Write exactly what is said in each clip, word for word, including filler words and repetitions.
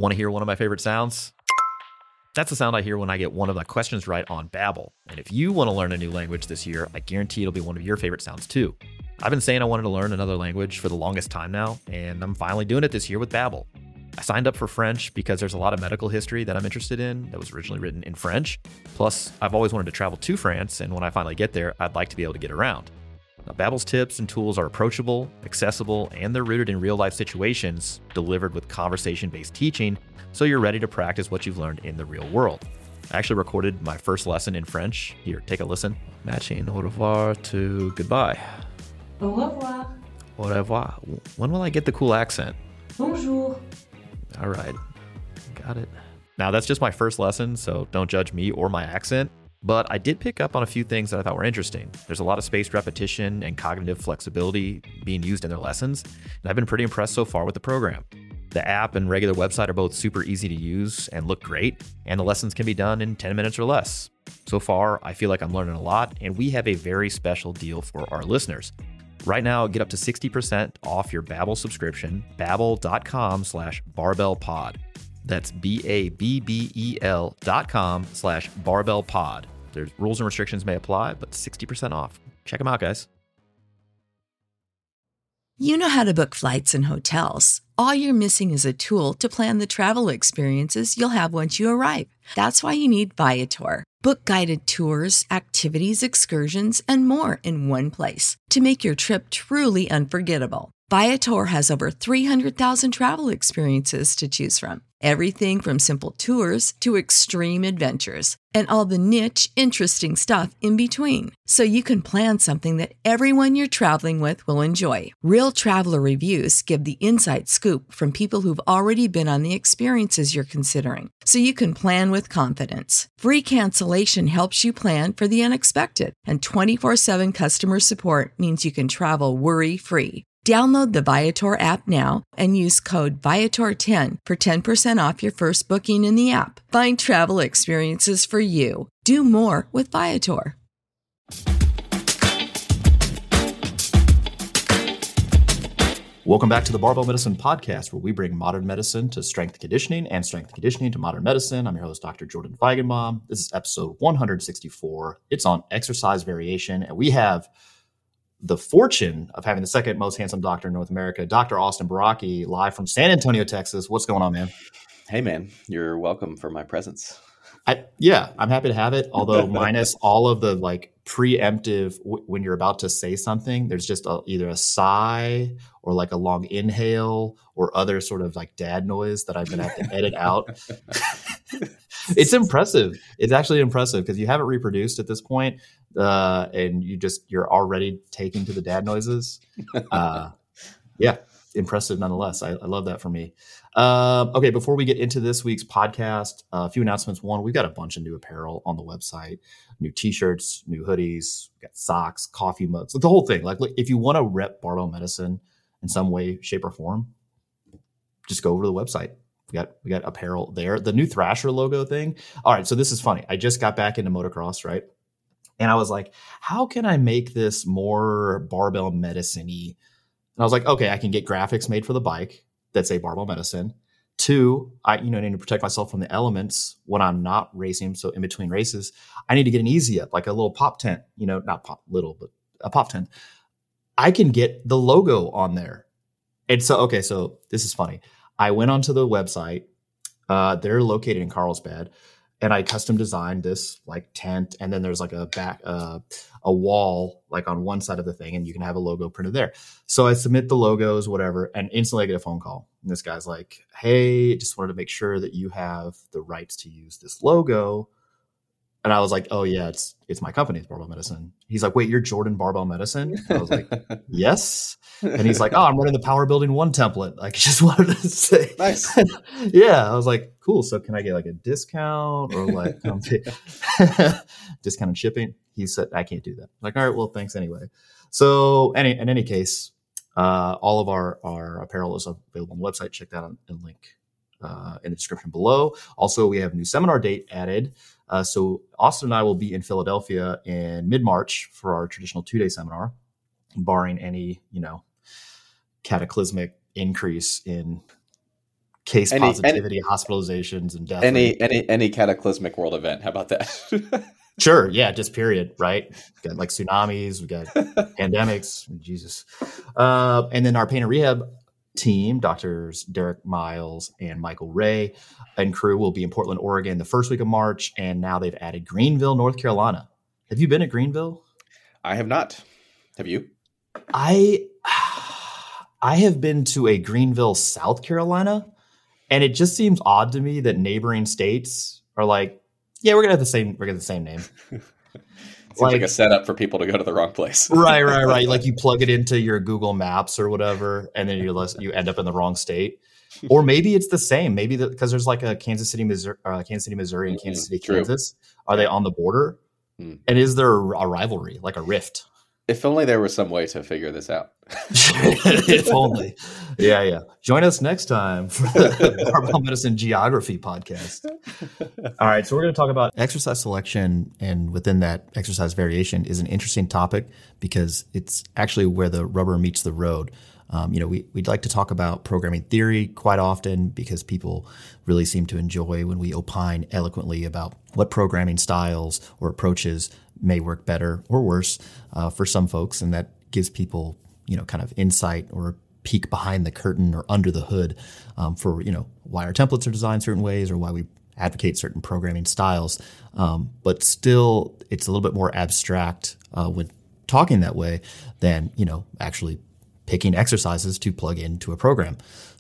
Want to hear one of my favorite sounds? That's the sound I hear when I get one of my questions right on Babbel. And if you want to learn a new language this year, I guarantee it'll be one of your favorite sounds too. I've been saying I wanted to learn another language for the longest time now, and I'm finally doing it this year with Babbel. I signed up for French because there's a lot of medical history that I'm interested in that was originally written in French. Plus, I've always wanted to travel to France, and when I finally get there, I'd like to be able to get around. Now, Babbel's tips and tools are approachable, accessible, and they're rooted in real-life situations, delivered with conversation-based teaching, so you're ready to practice what you've learned in the real world. I actually recorded my first lesson in French. Here, take a listen. Matching au revoir to goodbye. Au revoir. Au revoir. When will I get the cool accent? Bonjour. All right, got it. Now, that's just my first lesson, so don't judge me or my accent. But I did pick up on a few things that I thought were interesting. There's a lot of spaced repetition and cognitive flexibility being used in their lessons, and I've been pretty impressed so far with the program. The app and regular website are both super easy to use and look great, and the lessons can be done in ten minutes or less. So far, I feel like I'm learning a lot, and we have a very special deal for our listeners. Right now, get up to sixty percent off your Babbel subscription, babbel.com slash barbellpod. That's B-A-B-B-E-L dot com slash barbellpod. There's rules and restrictions may apply, but sixty percent off. Check them out, guys. You know how to book flights and hotels. All you're missing is a tool to plan the travel experiences you'll have once you arrive. That's why you need Viator. Book guided tours, activities, excursions, and more in one place to make your trip truly unforgettable. Viator has over three hundred thousand travel experiences to choose from. Everything from simple tours to extreme adventures and all the niche, interesting stuff in between. So you can plan something that everyone you're traveling with will enjoy. Real traveler reviews give the inside scoop from people who've already been on the experiences you're considering. So you can plan with confidence. Free cancellation helps you plan for the unexpected. And twenty-four seven customer support means you can travel worry-free. Download the Viator app now and use code Viator ten for ten percent off your first booking in the app. Find travel experiences for you. Do more with Viator. Welcome back to the Barbell Medicine Podcast, where we bring modern medicine to strength conditioning and strength conditioning to modern medicine. I'm your host, Doctor Jordan Feigenbaum. This is episode one hundred sixty-four. It's on exercise variation, and we have the fortune of having the second most handsome doctor in North America, Doctor Austin Baraki, live from San Antonio, Texas. What's going on, man? Hey, man, you're welcome for my presence. I, yeah, I'm happy to have it. Although minus all of the like preemptive, w- when you're about to say something, there's just a, either a sigh or like a long inhale or other sort of like dad noise that I'm going to have to edit out. It's impressive. It's actually impressive because you haven't reproduced at this point, uh, and you just you're already taking to the dad noises. Uh, yeah, impressive nonetheless. I, I love that for me. Uh, okay, before we get into this week's podcast, uh, a few announcements. One, we've got a bunch of new apparel on the website: new T-shirts, new hoodies, we got socks, coffee mugs, the whole thing. Like, look, if you want to rep barbell medicine in some way, shape, or form, just go over to the website. We got we got apparel there. The new Thrasher logo thing. All right, so this is funny. I just got back into motocross, right? And I was like, how can I make this more barbell medicine-y? And I was like, okay, I can get graphics made for the bike that say barbell medicine. Two, I you know need to protect myself from the elements when I'm not racing. So in between races, I need to get an easy up, like a little pop tent. You know, not pop little, but a pop tent. I can get the logo on there. And so okay, so this is funny. I went onto the website. Uh, they're located in Carlsbad, and I custom designed this like tent. And then there's like a back, uh, a wall like on one side of the thing, and you can have a logo printed there. So I submit the logos, whatever, and instantly I get a phone call. And this guy's like, "Hey, just wanted to make sure that you have the rights to use this logo." And I was like, "Oh yeah, it's it's my company, it's Barbell Medicine." He's like, "Wait, you're Jordan Barbell Medicine?" And I was like, "Yes." And he's like, "Oh, I'm running the Power Building One template." Like, just wanted to say, Nice. Yeah, I was like, "Cool. So can I get like a discount or like um, discounted shipping?" He said, "I can't do that." I'm like, all right, well, thanks anyway. So, any in any case, uh, all of our our apparel is available on the website. Check that out and link uh, in the description below. Also, we have a new seminar date added. Uh, so Austin and I will be in Philadelphia in mid-March for our traditional two-day seminar, barring any, you know, cataclysmic increase in case Any- positivity, hospitalizations, and death Any rate. any any cataclysmic world event. How about that? Sure. Yeah. Just period. Right. We got like tsunamis. We got pandemics. Jesus. Uh, and then our pain and rehab team, Doctors Derek Miles and Michael Ray and crew will be in Portland, Oregon the first week of March. And now they've added Greenville, North Carolina. Have you been to Greenville? I have not. Have you? I I have been to a Greenville, South Carolina, and it just seems odd to me that neighboring states are like, yeah, we're gonna have the same we're gonna have the same name. Seems like, like a setup for people to go to the wrong place. right, right, right. Like you plug it into your Google Maps or whatever, and then you you end up in the wrong state. Or maybe it's the same. Maybe because there's like a Kansas City, Missouri, uh, Kansas City, Missouri, and Kansas City, True. Kansas. Are they on the border? Mm. And is there a rivalry, like a rift? If only there was some way to figure this out. If only. Yeah, yeah. Join us next time for the Barbell Medicine Geography podcast. All right, so we're going to talk about exercise selection, and within that, exercise variation is an interesting topic because it's actually where the rubber meets the road. Um, you know, we, we'd like to talk about programming theory quite often because people really seem to enjoy when we opine eloquently about what programming styles or approaches may work better or worse uh, for some folks. And that gives people, you know, kind of insight or a peek behind the curtain or under the hood um, for, you know, why our templates are designed certain ways or why we advocate certain programming styles. Um, but still, it's a little bit more abstract uh, when talking that way than, you know, actually picking exercises to plug into a program.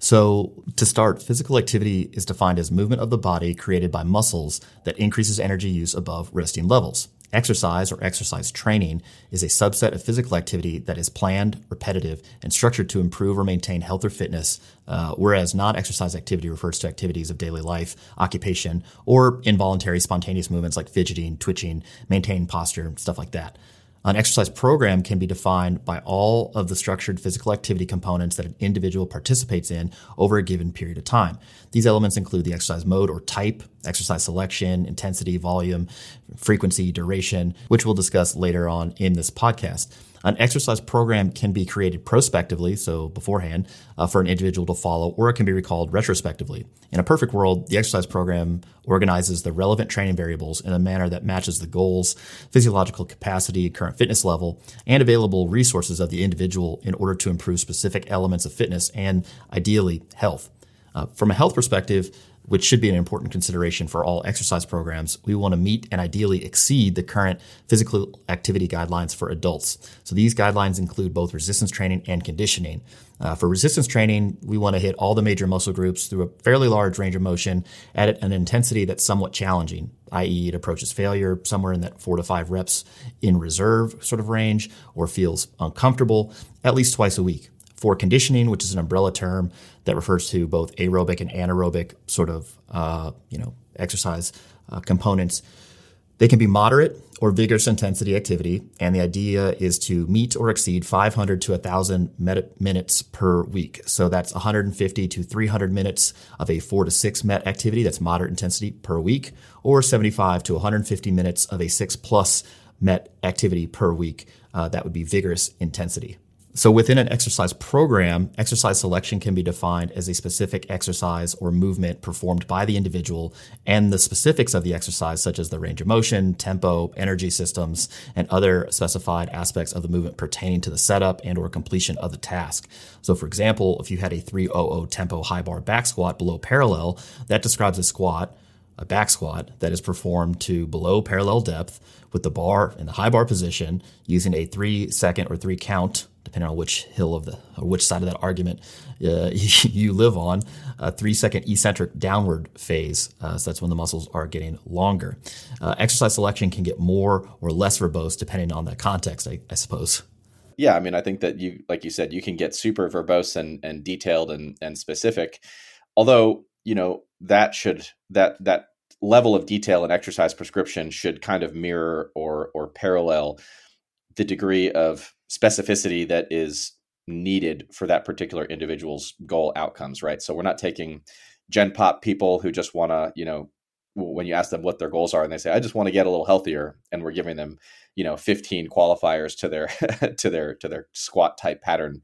So to start, physical activity is defined as movement of the body created by muscles that increases energy use above resting levels. Exercise or exercise training is a subset of physical activity that is planned, repetitive, and structured to improve or maintain health or fitness, uh, whereas non-exercise activity refers to activities of daily life, occupation, or involuntary spontaneous movements like fidgeting, twitching, maintaining posture, stuff like that. An exercise program can be defined by all of the structured physical activity components that an individual participates in over a given period of time. These elements include the exercise mode or type, exercise selection, intensity, volume, frequency, duration, which we'll discuss later on in this podcast. An exercise program can be created prospectively, so beforehand, uh, for an individual to follow, or it can be recalled retrospectively. In a perfect world, the exercise program organizes the relevant training variables in a manner that matches the goals, physiological capacity, current fitness level, and available resources of the individual in order to improve specific elements of fitness and, ideally, health. Uh, from a health perspective, which should be an important consideration for all exercise programs, we want to meet and ideally exceed the current physical activity guidelines for adults. So these guidelines include both resistance training and conditioning. Uh, for resistance training, we want to hit all the major muscle groups through a fairly large range of motion at an intensity that's somewhat challenging, that is it approaches failure somewhere in that four to five reps in reserve sort of range or feels uncomfortable at least twice a week. For conditioning, which is an umbrella term that refers to both aerobic and anaerobic sort of, uh, you know, exercise uh, components, they can be moderate or vigorous intensity activity. And the idea is to meet or exceed five hundred to one thousand met- minutes per week. So that's one hundred fifty to three hundred minutes of a four to six met activity. That's moderate intensity per week, or seventy-five to one hundred fifty minutes of a six plus met activity per week. Uh, that would be vigorous intensity. So within an exercise program, exercise selection can be defined as a specific exercise or movement performed by the individual and the specifics of the exercise, such as the range of motion, tempo, energy systems, and other specified aspects of the movement pertaining to the setup and or completion of the task. So for example, if you had a three hundred tempo high bar back squat below parallel, that describes a squat, a back squat that is performed to below parallel depth with the bar in the high bar position using a three second or three count, depending on which hill of the or which side of that argument uh, you live on, a three second eccentric downward phase. Uh, so that's when the muscles are getting longer. Uh, exercise selection can get more or less verbose depending on the context, I, I suppose. Yeah, I mean, I think that you, like you said, you can get super verbose and, and detailed and, and specific. Although, you know, that should that that level of detail in exercise prescription should kind of mirror or or parallel the degree of specificity that is needed for that particular individual's goal outcomes, right? So we're not taking Gen Pop people who just want to, you know, when you ask them what their goals are and they say, I just want to get a little healthier, and we're giving them, you know, fifteen qualifiers to their to their to their squat type pattern.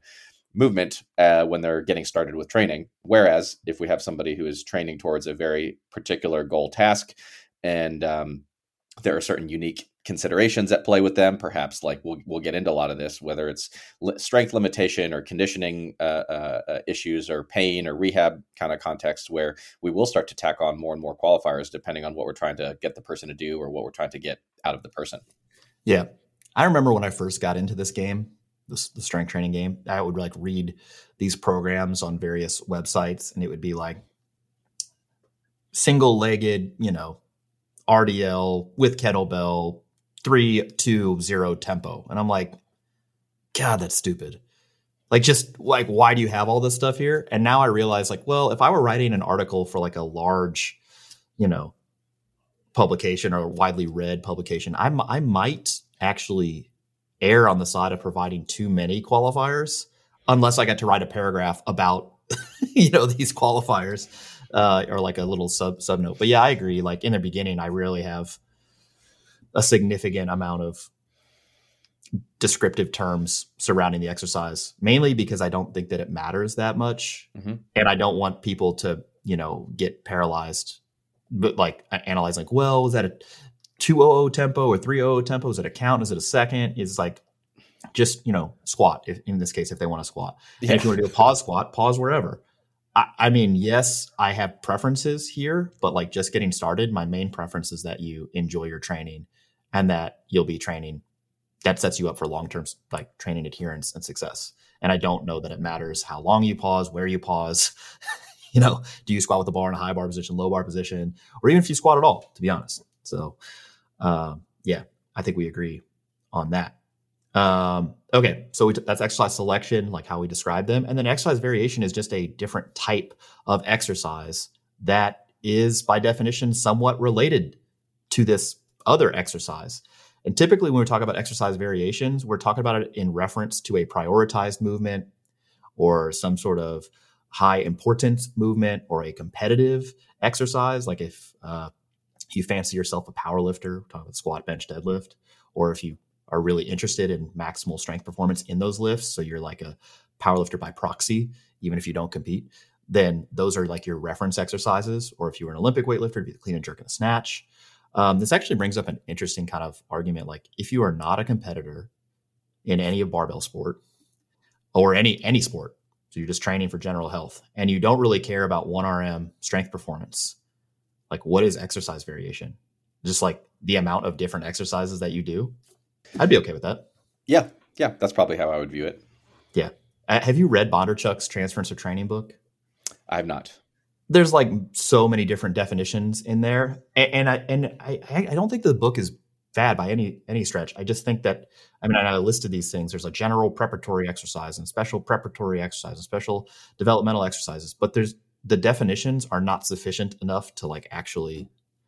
movement uh, when they're getting started with training. Whereas if we have somebody who is training towards a very particular goal task, and um, there are certain unique considerations at play with them, perhaps like we'll we'll get into a lot of this, whether it's li- strength limitation or conditioning uh, uh, issues or pain or rehab kind of context, where we will start to tack on more and more qualifiers depending on what we're trying to get the person to do or what we're trying to get out of the person. Yeah. I remember when I first got into this game, this the strength training game, I would like read these programs on various websites, and it would be like single-legged, you know, R D L with kettlebell, three, two, zero tempo. And I'm like, God, that's stupid. Like, just like, why do you have all this stuff here? And now I realize, like, well, if I were writing an article for like a large, you know, publication or widely read publication, I, I might actually err on the side of providing too many qualifiers, unless I get to write a paragraph about, you know, these qualifiers uh, or like a little sub sub note. But yeah, I agree. Like in the beginning, I really have a significant amount of descriptive terms surrounding the exercise, mainly because I don't think that it matters that much. Mm-hmm. And I don't want people to, you know, get paralyzed, but like analyze like, well, is that a two hundred tempo or three hundred tempo? Is it a count? Is it a second? Is like, just, you know, squat if, in this case, if they want to squat. Yeah. And if you want to do a pause squat, pause wherever. I, I mean, yes, I have preferences here, but like just getting started, my main preference is that you enjoy your training and that you'll be training. That sets you up for long-term like training adherence and success. And I don't know that it matters how long you pause, where you pause. You know, do you squat with the bar in a high bar position, low bar position, or even if you squat at all, to be honest. So, um, yeah, I think we agree on that. Um, okay. So we t- that's exercise selection, like how we describe them. And then exercise variation is just a different type of exercise that is by definition somewhat related to this other exercise. And typically when we talk about exercise variations, we're talking about it in reference to a prioritized movement or some sort of high importance movement or a competitive exercise. Like if, uh, you fancy yourself a power lifter, talking about squat, bench, deadlift, or if you are really interested in maximal strength performance in those lifts, so you're like a powerlifter by proxy, even if you don't compete, then those are like your reference exercises. Or if you were an Olympic weightlifter, it'd be the clean and jerk and a snatch. Um, this actually brings up an interesting kind of argument. Like if you are not a competitor in any of barbell sport or any any sport, so you're just training for general health and you don't really care about one R M strength performance, like what is exercise variation? Just like the amount of different exercises that you do? I'd be okay with that. Yeah. Yeah. That's probably how I would view it. Yeah. Uh, have you read Bondarchuk's Transference of Training book? I have not. There's like so many different definitions in there. And, and I, and I, I don't think the book is bad by any, any stretch. I just think that, I mean, I listed these things. There's a general preparatory exercise and special preparatory exercise and special developmental exercises, but there's, the definitions are not sufficient enough to like actually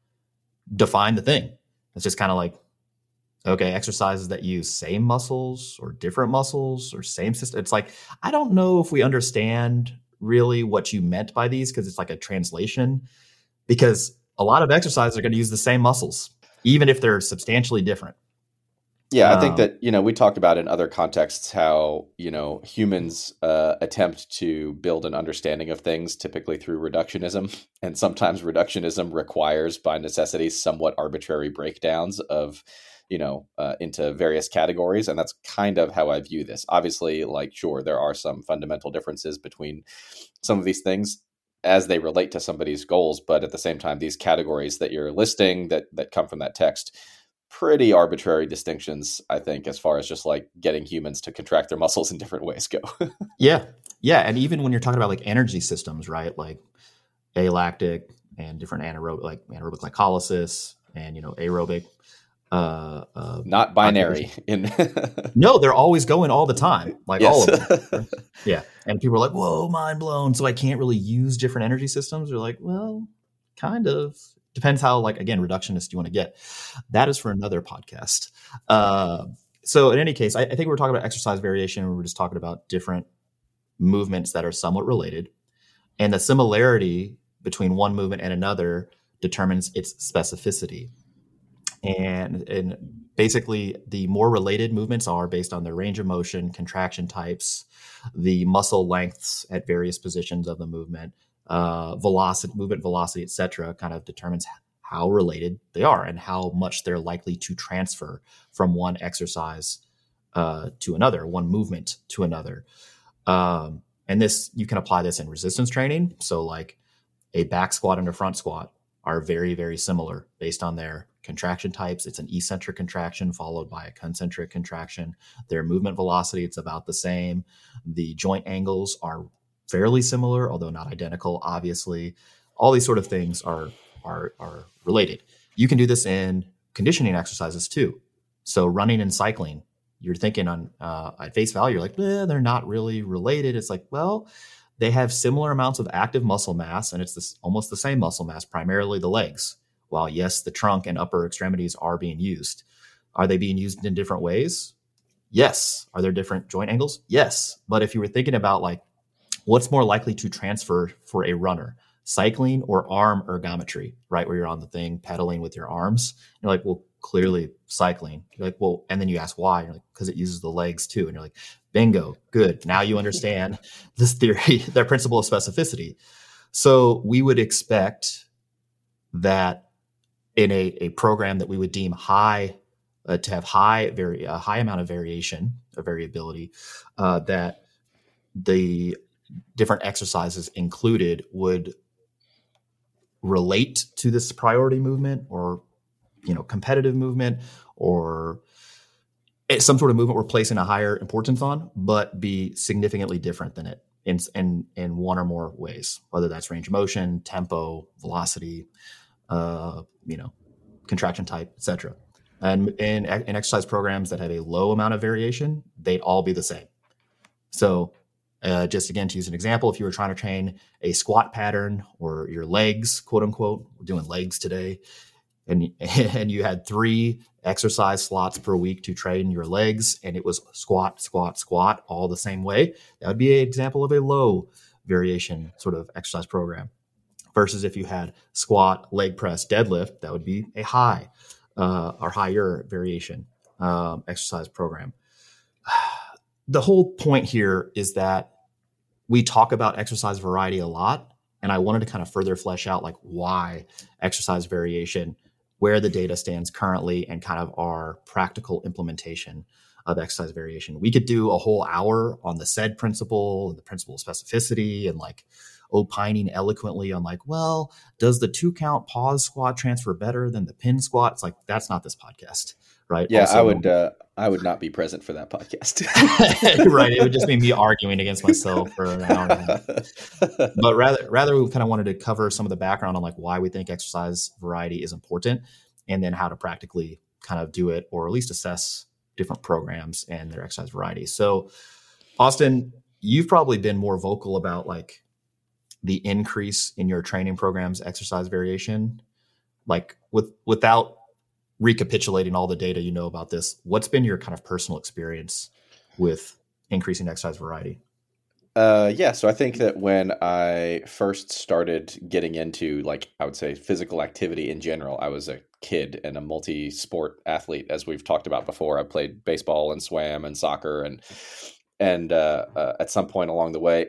define the thing. It's just kind of like, okay, exercises that use same muscles or different muscles or same system. It's like, I don't know if we understand really what you meant by these because it's like a translation, because a lot of exercises are going to use the same muscles, even if they're substantially different. Yeah, I think that, you know, we talked about in other contexts how, you know, humans uh, attempt to build an understanding of things typically through reductionism. And sometimes reductionism requires by necessity somewhat arbitrary breakdowns of, you know, uh, into various categories. And that's kind of how I view this. Obviously, like, sure, there are some fundamental differences between some of these things as they relate to somebody's goals. But at the same time, these categories that you're listing that that come from that text, pretty arbitrary distinctions, I think, as far as just like getting humans to contract their muscles in different ways go. Yeah. Yeah. And even when you're talking about like energy systems, right? Like alactic and different anaerobic, like anaerobic glycolysis and, you know, aerobic. Uh, uh, Not binary. in No, they're always going all the time. Like yes. all of them. Yeah. And people are like, whoa, mind blown. So I can't really use different energy systems. They're like, well, kind of. Depends how, like, again, reductionist you want to get. That is for another podcast. Uh, so in any case, I, I think we're talking about exercise variation. We we're just talking about different movements that are somewhat related. And the similarity between one movement and another determines its specificity. And, and basically, the more related movements are based on their range of motion, contraction types, the muscle lengths at various positions of the movement, uh, velocity, movement velocity, et cetera, kind of determines how related they are and how much they're likely to transfer from one exercise uh, to another, one movement to another. Um, and this, you can apply this in resistance training. So like a back squat and a front squat are very, very similar based on their contraction types. It's an eccentric contraction followed by a concentric contraction. Their movement velocity, it's about the same. The joint angles are fairly similar, although not identical, obviously. All these sort of things are, are, are related. You can do this in conditioning exercises too. So running and cycling, you're thinking on uh, at face value, you're like, eh, they're not really related. It's like, well, they have similar amounts of active muscle mass, and it's this, almost the same muscle mass, primarily the legs. While yes, the trunk and upper extremities are being used. Are they being used in different ways? Yes. Are there different joint angles? Yes. But if you were thinking about like, what's more likely to transfer for a runner, cycling or arm ergometry, right? Where you're on the thing, pedaling with your arms. You're like, well, clearly cycling. You're like, well, and then you ask why. You're like, because it uses the legs too. And you're like, bingo, good. Now you understand this theory, their principle of specificity. So we would expect that in a, a program that we would deem high, uh, to have high, very a high amount of variation or variability, uh, that the different exercises included would relate to this priority movement or, you know, competitive movement or some sort of movement we're placing a higher importance on, but be significantly different than it in, in, in one or more ways, whether that's range of motion, tempo, velocity, uh, you know, contraction type, et cetera. And in, in exercise programs that have a low amount of variation, they'd all be the same. So uh, just again, to use an example, if you were trying to train a squat pattern or your legs, quote unquote, we're doing legs today, and, and you had three exercise slots per week to train your legs, and it was squat, squat, squat, all the same way, that would be an example of a low variation sort of exercise program. Versus if you had squat, leg press, deadlift, that would be a high uh, or higher variation um, exercise program. The whole point here is that we talk about exercise variety a lot, and I wanted to kind of further flesh out like why exercise variation, where the data stands currently, and kind of our practical implementation of exercise variation. We could do a whole hour on the S E D principle and the principle of specificity and like opining eloquently on like, well, does the two count pause squat transfer better than the pin squat? It's like, that's not this podcast, right? Yeah, also, I would, uh, I would not be present for that podcast. Right. It would just be me arguing against myself for an hour. And a half. But rather, rather we kind of wanted to cover some of the background on like why we think exercise variety is important and then how to practically kind of do it or at least assess different programs and their exercise variety. So Austin, you've probably been more vocal about like the increase in your training programs, exercise variation, like with, without recapitulating all the data you know about this, what's been your kind of personal experience with increasing exercise variety? Uh, yeah, so I think that when I first started getting into, like, I would say physical activity in general, I was a kid and a multi-sport athlete, as we've talked about before. I played baseball and swam and soccer, and and uh, uh, at some point along the way,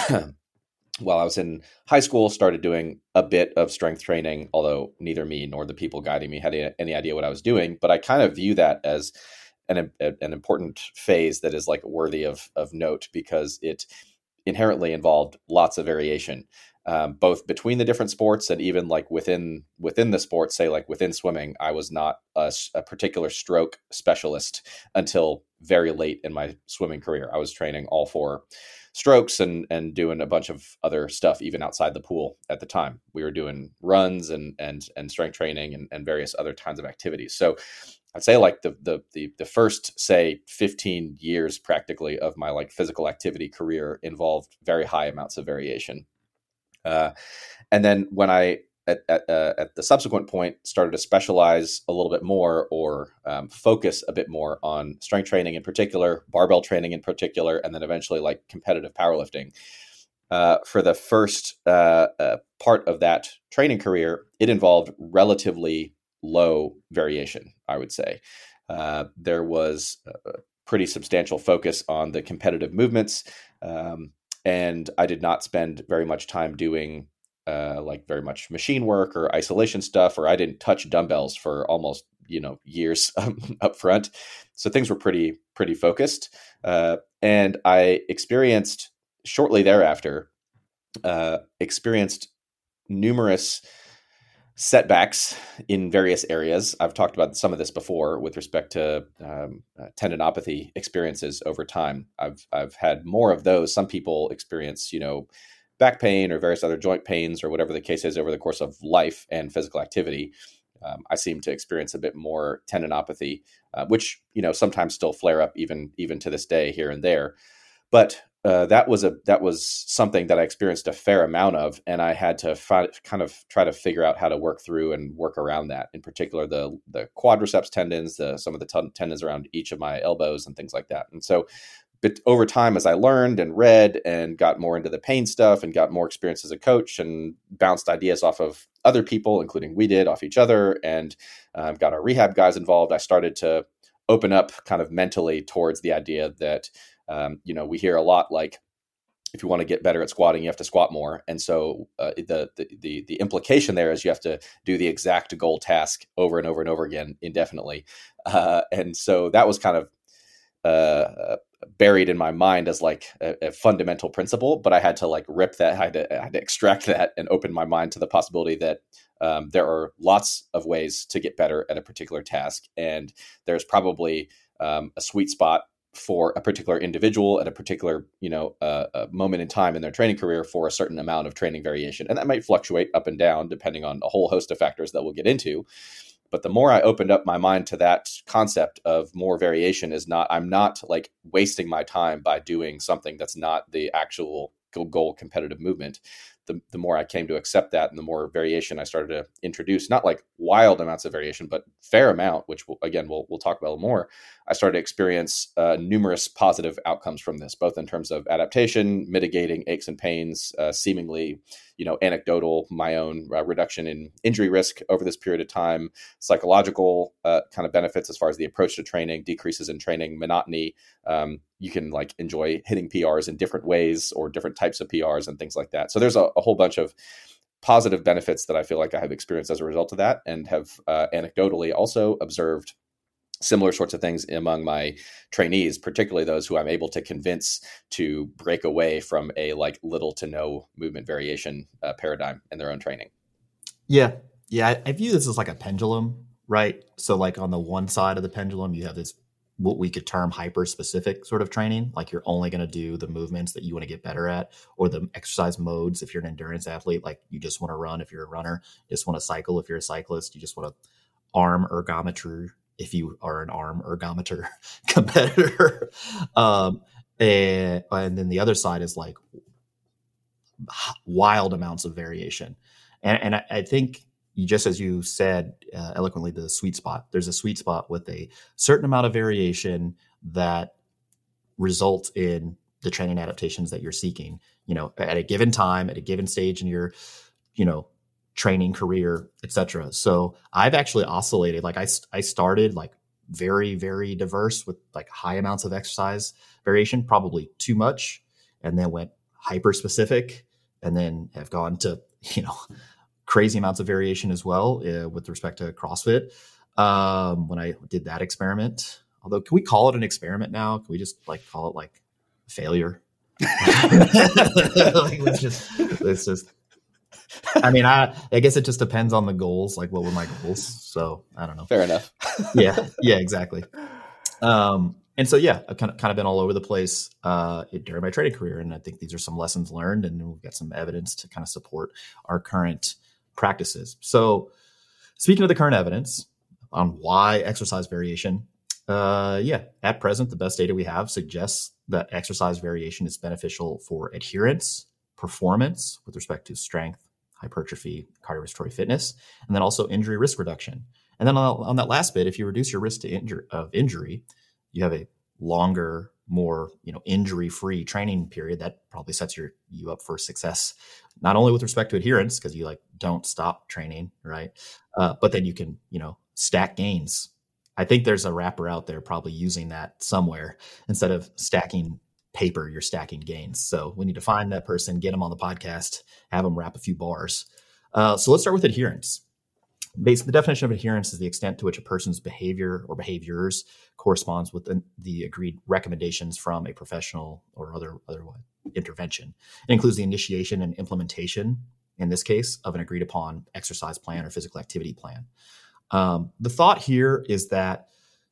while I was in high school, started doing a bit of strength training, although neither me nor the people guiding me had any idea what I was doing. But I kind of view that as an an important phase that is like worthy of of note because it inherently involved lots of variation, um, both between the different sports and even like within within the sport. Say like within swimming, I was not a, a particular stroke specialist until very late in my swimming career. I was training all four strokes and and doing a bunch of other stuff even outside the pool at the time. We were doing runs and and and strength training and, and various other kinds of activities. So I'd say like the the the the first say fifteen years practically of my like physical activity career involved very high amounts of variation. Uh, and then when I at at, uh, at the subsequent point started to specialize a little bit more or um, focus a bit more on strength training in particular, barbell training in particular, and then eventually like competitive powerlifting. Uh, for the first uh, uh, part of that training career, it involved relatively low variation, I would say. Uh, there was a pretty substantial focus on the competitive movements. Um, and I did not spend very much time doing uh, like very much machine work or isolation stuff, or I didn't touch dumbbells for almost, you know, years um, up front. So things were pretty, pretty focused. Uh, and I experienced shortly thereafter, uh, experienced numerous setbacks in various areas. I've talked about some of this before with respect to um, uh, tendinopathy experiences over time. I've I've had more of those. Some people experience, you know, back pain or various other joint pains or whatever the case is over the course of life and physical activity. Um, I seem to experience a bit more tendinopathy, uh, which, you know, sometimes still flare up even even to this day here and there. But uh, that was a that was something that I experienced a fair amount of, and I had to fi- kind of try to figure out how to work through and work around that. In particular, the the quadriceps tendons, the some of the t- tendons around each of my elbows, and things like that. And so, but over time, as I learned and read and got more into the pain stuff and got more experience as a coach and bounced ideas off of other people, including we did, off each other, and uh, got our rehab guys involved, I started to open up kind of mentally towards the idea that Um, you know, we hear a lot like, if you want to get better at squatting, you have to squat more. And so uh, the, the the the implication there is you have to do the exact goal task over and over and over again indefinitely. Uh, and so that was kind of uh, buried in my mind as like a, a fundamental principle. But I had to like rip that, I had to, I had to extract that and open my mind to the possibility that um, there are lots of ways to get better at a particular task, and there's probably um, a sweet spot for a particular individual at a particular, you know, uh, uh, moment in time in their training career for a certain amount of training variation. And that might fluctuate up and down depending on a whole host of factors that we'll get into. But the more I opened up my mind to that concept of more variation is not, I'm not like wasting my time by doing something that's not the actual goal competitive movement. The, the more I came to accept that and the more variation I started to introduce, not like wild amounts of variation, but fair amount, which we'll, again, we'll, we'll talk about more. I started to experience uh, numerous positive outcomes from this, both in terms of adaptation, mitigating aches and pains, uh, seemingly, you know, anecdotal, my own uh, reduction in injury risk over this period of time, psychological uh, kind of benefits as far as the approach to training, decreases in training monotony. Um, you can like enjoy hitting P Rs in different ways or different types of P Rs and things like that. So there's a, a whole bunch of positive benefits that I feel like I have experienced as a result of that, and have uh, anecdotally also observed similar sorts of things among my trainees, particularly those who I'm able to convince to break away from a like little to no movement variation uh, paradigm in their own training. Yeah. Yeah. I, I view this as like a pendulum, right? So like on the one side of the pendulum, you have this, what we could term hyper specific sort of training. Like you're only going to do the movements that you want to get better at, or the exercise modes. If you're an endurance athlete, like you just want to run. If you're a runner, you just want to cycle. If you're a cyclist, you just want to arm ergometry. If you are an arm ergometer competitor. um, and, and then the other side is like wild amounts of variation. And, and I, I think you, just as you said uh, eloquently, the sweet spot, there's a sweet spot with a certain amount of variation that results in the training adaptations that you're seeking, you know, at a given time, at a given stage in your, you know, training career, et cetera. So I've actually oscillated. Like I, I started like very, very diverse with like high amounts of exercise variation, probably too much, and then went hyper specific, and then have gone to, you know, crazy amounts of variation as well uh, with respect to CrossFit. Um, when I did that experiment, although can we call it an experiment now? Can we just like call it like failure? Like, let's just, let's just, I mean, I, I guess it just depends on the goals. Like, what were my goals? So I don't know. Fair enough. yeah. Yeah, exactly. Um, and so, yeah, I've kind of, kind of been all over the place uh, during my training career. And I think these are some lessons learned, and we've got some evidence to kind of support our current practices. So speaking of the current evidence on why exercise variation, uh, yeah, at present, the best data we have suggests that exercise variation is beneficial for adherence, performance with respect to strength, hypertrophy, cardiorespiratory fitness, and then also injury risk reduction. And then on, on that last bit, if you reduce your risk to injur- of injury, you have a longer, more, you know, injury-free training period that probably sets your you up for success, not only with respect to adherence, because you like don't stop training, right? Uh, but then you can, you know, stack gains I think there's a rapper out there probably using that somewhere. Instead of stacking paper, you're stacking gains. So we need to find that person, get them on the podcast, have them rap a few bars. Uh, so let's start with adherence. Basically, the definition of adherence is the extent to which a person's behavior or behaviors corresponds with the, the agreed recommendations from a professional or other, other intervention. It includes the initiation and implementation, in this case, of an agreed upon exercise plan or physical activity plan. Um, the thought here is that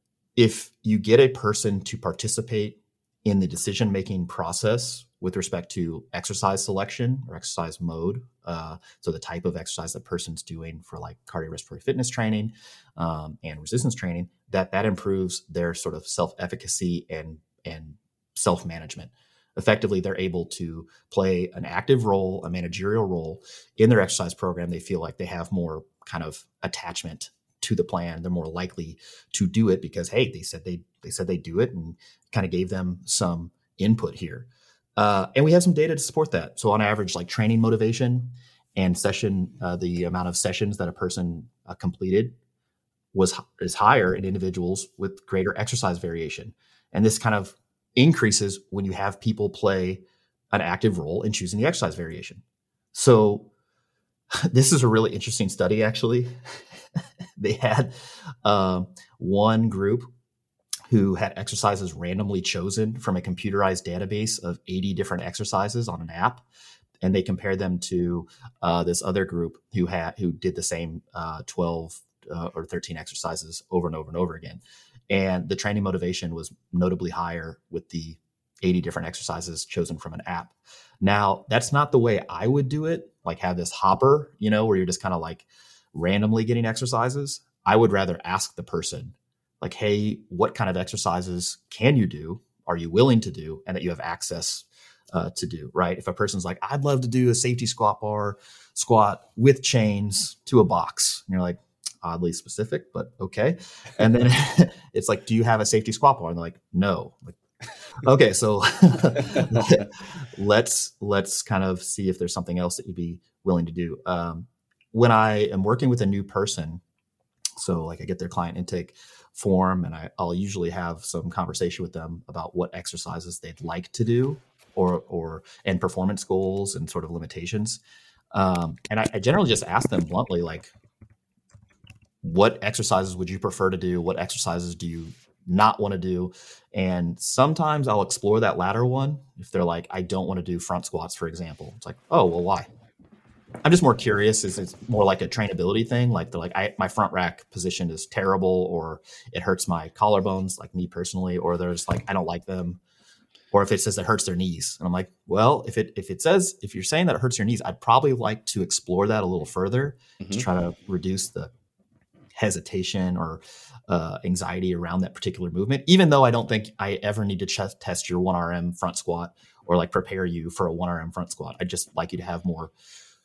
if you get a person to participate in the decision-making process with respect to exercise selection or exercise mode, uh, so the type of exercise that person's doing for like cardiorespiratory fitness training um, and resistance training, that that improves their sort of self-efficacy and and self-management. Effectively, they're able to play an active role, a managerial role in their exercise program. They feel like they have more kind of attachment to the plan. They're more likely to do it because, hey, they said they they said they do it and kind of gave them some input here. Uh, and we have some data to support that. So on average, like training motivation and session, uh, the amount of sessions that a person uh, completed was is higher in individuals with greater exercise variation. And this kind of increases when you have people play an active role in choosing the exercise variation. So this is a really interesting study, actually. They had um, one group who had exercises randomly chosen from a computerized database of eighty different exercises on an app. And they compared them to uh, this other group who had who did the same uh, twelve uh, or thirteen exercises over and over and over again. And the training motivation was notably higher with the eighty different exercises chosen from an app. Now, that's not the way I would do it, like have this hopper, you know, where you're just kind of like randomly getting exercises. I would rather ask the person, like, hey, what kind of exercises can you do? Are you willing to do? And that you have access uh, to do, right? If a person's like, I'd love to do a safety squat bar squat with chains to a box. And you're like, oddly specific, but okay. And then it's like, do you have a safety squat bar? And they're like, no. Like, okay, so let's let's kind of see if there's something else that you'd be willing to do. Um, when I am working with a new person, so like I get their client intake form and I, I'll usually have some conversation with them about what exercises they'd like to do or or and performance goals and sort of limitations. Um, and I, I generally just ask them bluntly, like, what exercises would you prefer to do? What exercises do you not want to do? And sometimes I'll explore that latter one. If they're like, I don't want to do front squats, for example, it's like, oh, well, why? I'm just more curious. Is it's more like a trainability thing? Like they're like, I, my front rack position is terrible, or it hurts my collarbones, like me personally, or there's like, I don't like them. Or if it says it hurts their knees. And I'm like, well, if it if it says, if you're saying that it hurts your knees, I'd probably like to explore that a little further mm-hmm. to try to reduce the hesitation or uh, anxiety around that particular movement, even though I don't think I ever need to ch- test your one R M front squat or like prepare you for a one R M front squat. I'd just like you to have more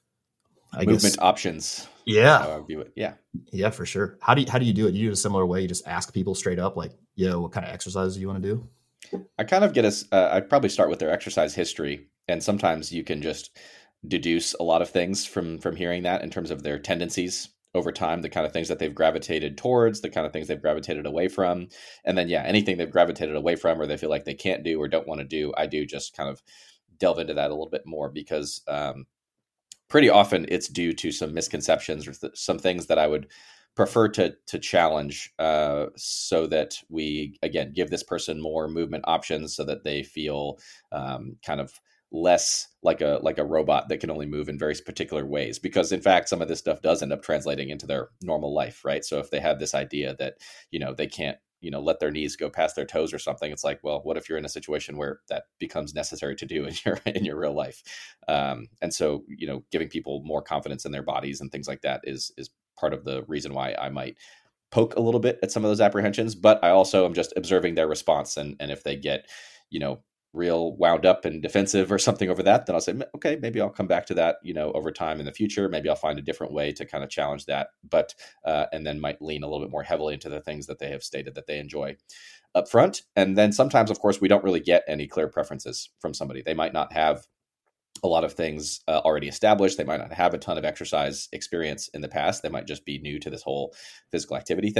I movement guess, options. Yeah. How I view it. Yeah. Yeah, for sure. How do you, how do you do it? You do it a similar way. You just ask people straight up, like, yo, what kind of exercises do you want to do? I kind of get us, uh, I'd probably start with their exercise history. And sometimes you can just deduce a lot of things from, from hearing that in terms of their tendencies over time, the kind of things that they've gravitated towards, the kind of things they've gravitated away from. And then, yeah, anything they've gravitated away from or they feel like they can't do or don't want to do, I do just kind of delve into that a little bit more because um, pretty often it's due to some misconceptions or th- some things that I would prefer to to challenge uh, so that we, again, give this person more movement options so that they feel um, kind of less like a like a robot that can only move in very particular ways. Because in fact, some of this stuff does end up translating into their normal life, right? So if they have this idea that, you know, they can't, you know, let their knees go past their toes or something, it's like, well, what if you're in a situation where that becomes necessary to do in your in your real life? Um, and so, you know, giving people more confidence in their bodies and things like that is is part of the reason why I might poke a little bit at some of those apprehensions. But I also am just observing their response, and and if they get, you know, real wound up and defensive or something over that, then I'll say, okay, maybe I'll come back to that, you know, over time in the future. Maybe I'll find a different way to kind of challenge that, but, uh, and then might lean a little bit more heavily into the things that they have stated that they enjoy up front. And then sometimes, of course, we don't really get any clear preferences from somebody. They might not have a lot of things uh, already established. They might not have a ton of exercise experience in the past. They might just be new to this whole physical activity thing.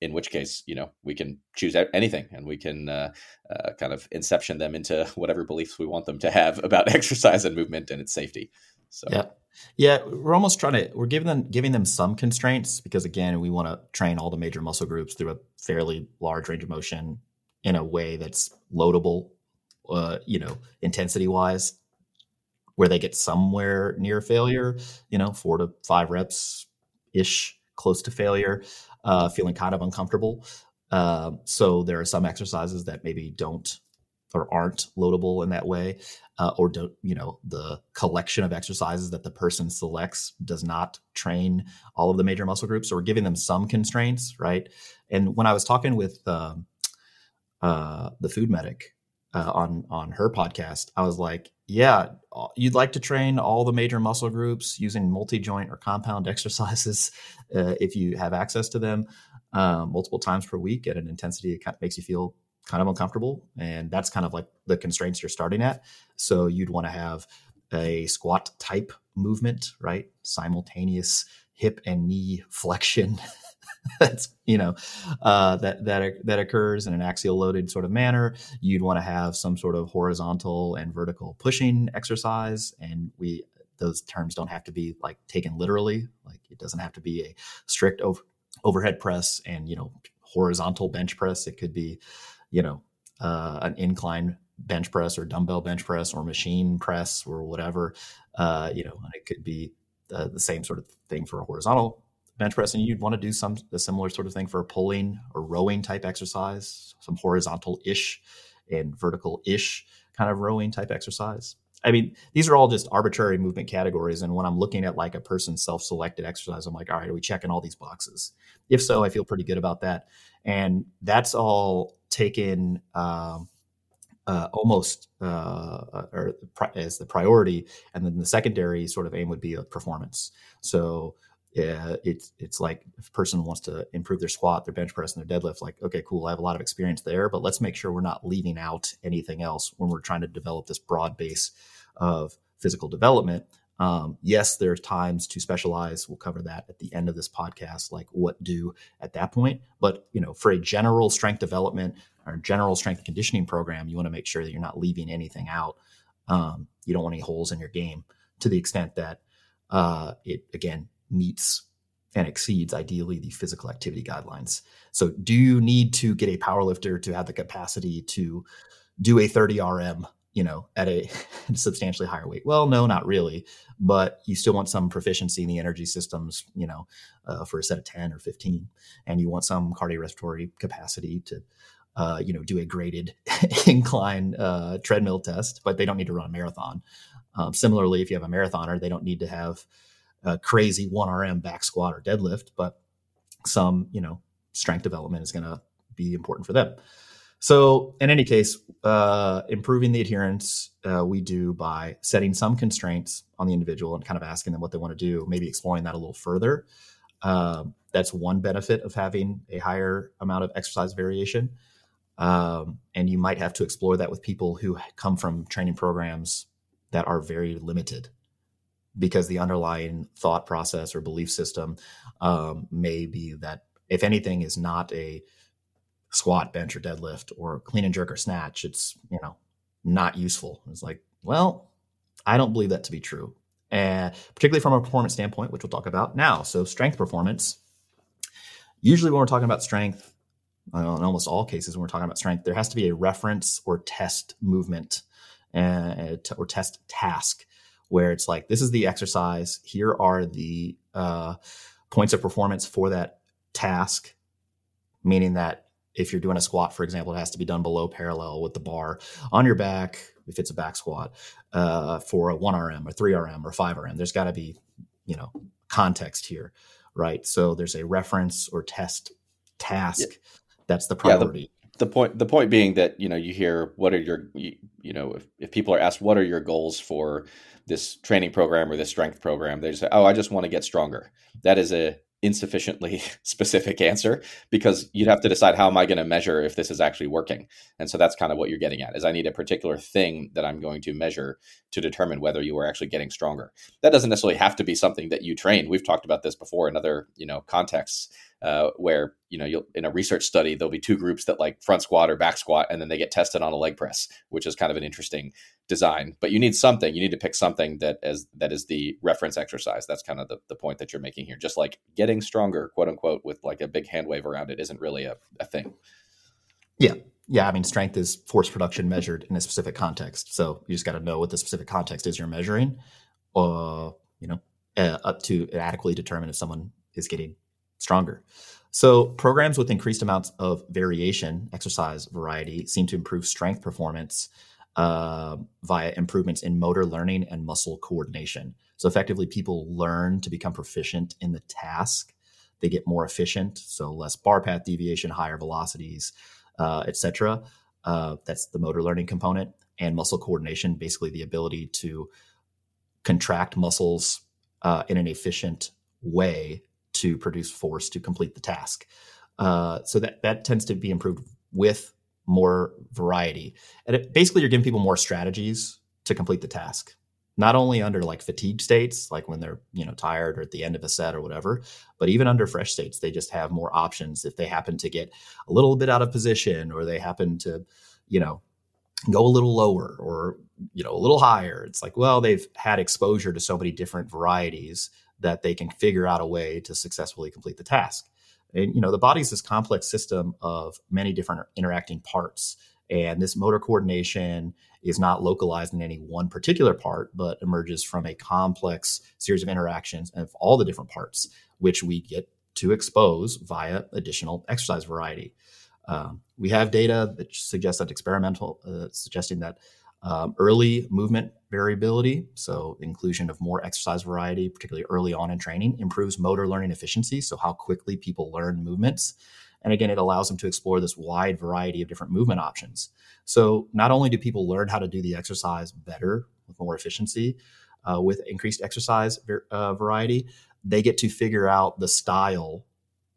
in which case, you know, we can choose anything and we can uh, uh, kind of inception them into whatever beliefs we want them to have about exercise and movement and its safety. So yeah, yeah, we're almost trying to we're giving them giving them some constraints because again, we want to train all the major muscle groups through a fairly large range of motion in a way that's loadable, uh, you know, intensity wise, where they get somewhere near failure, you know, four to five reps ish, close to failure, uh, feeling kind of uncomfortable. Uh, so there are some exercises that maybe don't or aren't loadable in that way, uh, or don't, you know, the collection of exercises that the person selects does not train all of the major muscle groups. So we're giving them some constraints, right? And when I was talking with um, uh, the food medic uh, on on her podcast, I was like, yeah, you'd like to train all the major muscle groups using multi-joint or compound exercises uh, if you have access to them uh, multiple times per week at an intensity that kind of makes you feel kind of uncomfortable. And that's kind of like the constraints you're starting at. So you'd want to have a squat type movement, right? Simultaneous hip and knee flexion. That's, you know, uh, that, that, that occurs in an axial loaded sort of manner. You'd want to have some sort of horizontal and vertical pushing exercise. And we, those terms don't have to be like taken literally. Like it doesn't have to be a strict over, overhead press and, you know, horizontal bench press. It could be, you know, uh, an incline bench press or dumbbell bench press or machine press or whatever, uh, you know, and it could be the, the same sort of thing for a horizontal bench press. And you'd want to do some a similar sort of thing for a pulling or rowing type exercise, some horizontal-ish and vertical-ish kind of rowing type exercise. I mean, these are all just arbitrary movement categories. And when I'm looking at like a person's self-selected exercise, I'm like, all right, are we checking all these boxes? If so, I feel pretty good about that. And that's all taken um, uh, almost uh, or as the priority. And then the secondary sort of aim would be a performance. So yeah, it's it's like if a person wants to improve their squat, their bench press, and their deadlift, like, okay, cool, I have a lot of experience there, but let's make sure we're not leaving out anything else when we're trying to develop this broad base of physical development. Um, yes, there's times to specialize. We'll cover that at the end of this podcast, like what do at that point. But, you know, for a general strength development or general strength and conditioning program, you want to make sure that you're not leaving anything out. Um, you don't want any holes in your game to the extent that uh, it, again, meets and exceeds ideally the physical activity guidelines. So do you need to get a powerlifter to have the capacity to do a thirty R M, you know, at a substantially higher weight? Well, no, not really, but you still want some proficiency in the energy systems, you know, uh, for a set of ten or fifteen, and you want some cardiorespiratory capacity to, uh, you know, do a graded incline uh, treadmill test, but they don't need to run a marathon. Um, similarly, if you have a marathoner, they don't need to have a crazy one R M back squat or deadlift, but some, you know, strength development is going to be important for them. So in any case, uh, improving the adherence, uh, we do by setting some constraints on the individual and kind of asking them what they want to do, maybe exploring that a little further. Um, that's one benefit of having a higher amount of exercise variation. Um, and you might have to explore that with people who come from training programs that are very limited, because the underlying thought process or belief system um, may be that if anything is not a squat, bench, or deadlift, or clean and jerk or snatch, it's, you know, not useful. It's like, well, I don't believe that to be true. And particularly from a performance standpoint, which we'll talk about now. So strength performance, usually when we're talking about strength, well, in almost all cases when we're talking about strength, there has to be a reference or test movement uh, or test task, where it's like, this is the exercise, here are the uh, points of performance for that task, meaning that if you're doing a squat, for example, it has to be done below parallel with the bar on your back, if it's a back squat, uh, for a one R M or three R M or five R M. There's got to be, you know, context here, right? So there's a reference or test task. Yeah. That's the priority. Yeah, the, the point, the point being that, you know, you hear, what are your, you, you know, if, if people are asked, what are your goals for this training program or this strength program, they just say, oh, I just want to get stronger. That is a insufficiently specific answer, because you'd have to decide, how am I going to measure if this is actually working? And so that's kind of what you're getting at, is I need a particular thing that I'm going to measure to determine whether you are actually getting stronger. That doesn't necessarily have to be something that you train. We've talked about this before in other, you know, contexts. uh, where, you know, you'll, in a research study, there'll be two groups that like front squat or back squat, and then they get tested on a leg press, which is kind of an interesting design. But you need something, you need to pick something that is, that is the reference exercise. That's kind of the, the point that you're making here. Just like getting stronger, quote unquote, with like a big hand wave around it isn't really a, a thing. Yeah. Yeah. I mean, strength is force production measured in a specific context. So you just got to know what the specific context is you're measuring, uh, you know, uh, up to adequately determine if someone is getting stronger. So programs with increased amounts of variation, exercise variety, seem to improve strength performance uh, via improvements in motor learning and muscle coordination. So effectively, people learn to become proficient in the task. They get more efficient, so less bar path deviation, higher velocities, uh, et cetera. Uh, that's the motor learning component. And muscle coordination, basically the ability to contract muscles uh, in an efficient way to produce force to complete the task. Uh, so that, that tends to be improved with more variety. And it, basically, you're giving people more strategies to complete the task, not only under like fatigue states, like when they're, you know, tired or at the end of a set or whatever, but even under fresh states, they just have more options. If they happen to get a little bit out of position, or they happen to, you know, go a little lower or, you know, a little higher, it's like, well, they've had exposure to so many different varieties that they can figure out a way to successfully complete the task. And, you know, the body's this complex system of many different interacting parts. And this motor coordination is not localized in any one particular part, but emerges from a complex series of interactions of all the different parts, which we get to expose via additional exercise variety. Um, we have data that suggests that experimental, uh, suggesting that um, early movement variability, so inclusion of more exercise variety, particularly early on in training, improves motor learning efficiency, so how quickly people learn movements. And again, it allows them to explore this wide variety of different movement options. So not only do people learn how to do the exercise better with more efficiency, uh, with increased exercise ver- uh, variety, they get to figure out the style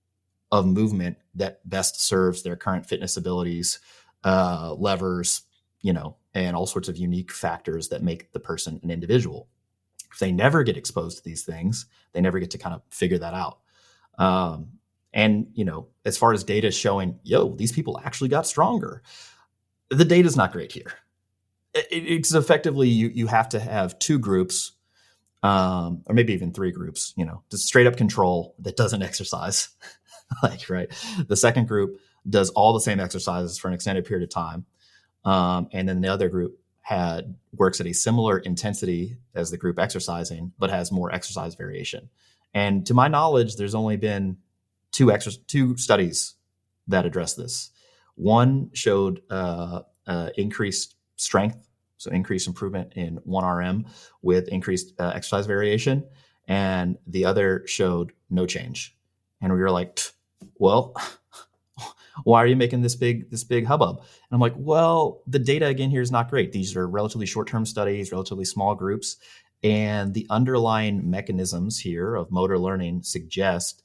of movement that best serves their current fitness abilities, uh, levers, you know, and all sorts of unique factors that make the person an individual. If they never get exposed to these things, they never get to kind of figure that out. Um, and, you know, as far as data showing, yo, these people actually got stronger, the data is not great here. It, it's effectively, you, you have to have two groups, um, or maybe even three groups, you know, just straight up control that doesn't exercise. Like, right. The second group does all the same exercises for an extended period of time. Um, and then the other group had works at a similar intensity as the group exercising, but has more exercise variation. And to my knowledge, there's only been two exer- two studies that address this. One showed uh, uh, increased strength, so increased improvement in one R M with increased uh, exercise variation. And the other showed no change. And we were like, well, why are you making this big this big hubbub? And I'm like, well, the data again here is not great. These are relatively short-term studies, relatively small groups, and the underlying mechanisms here of motor learning suggest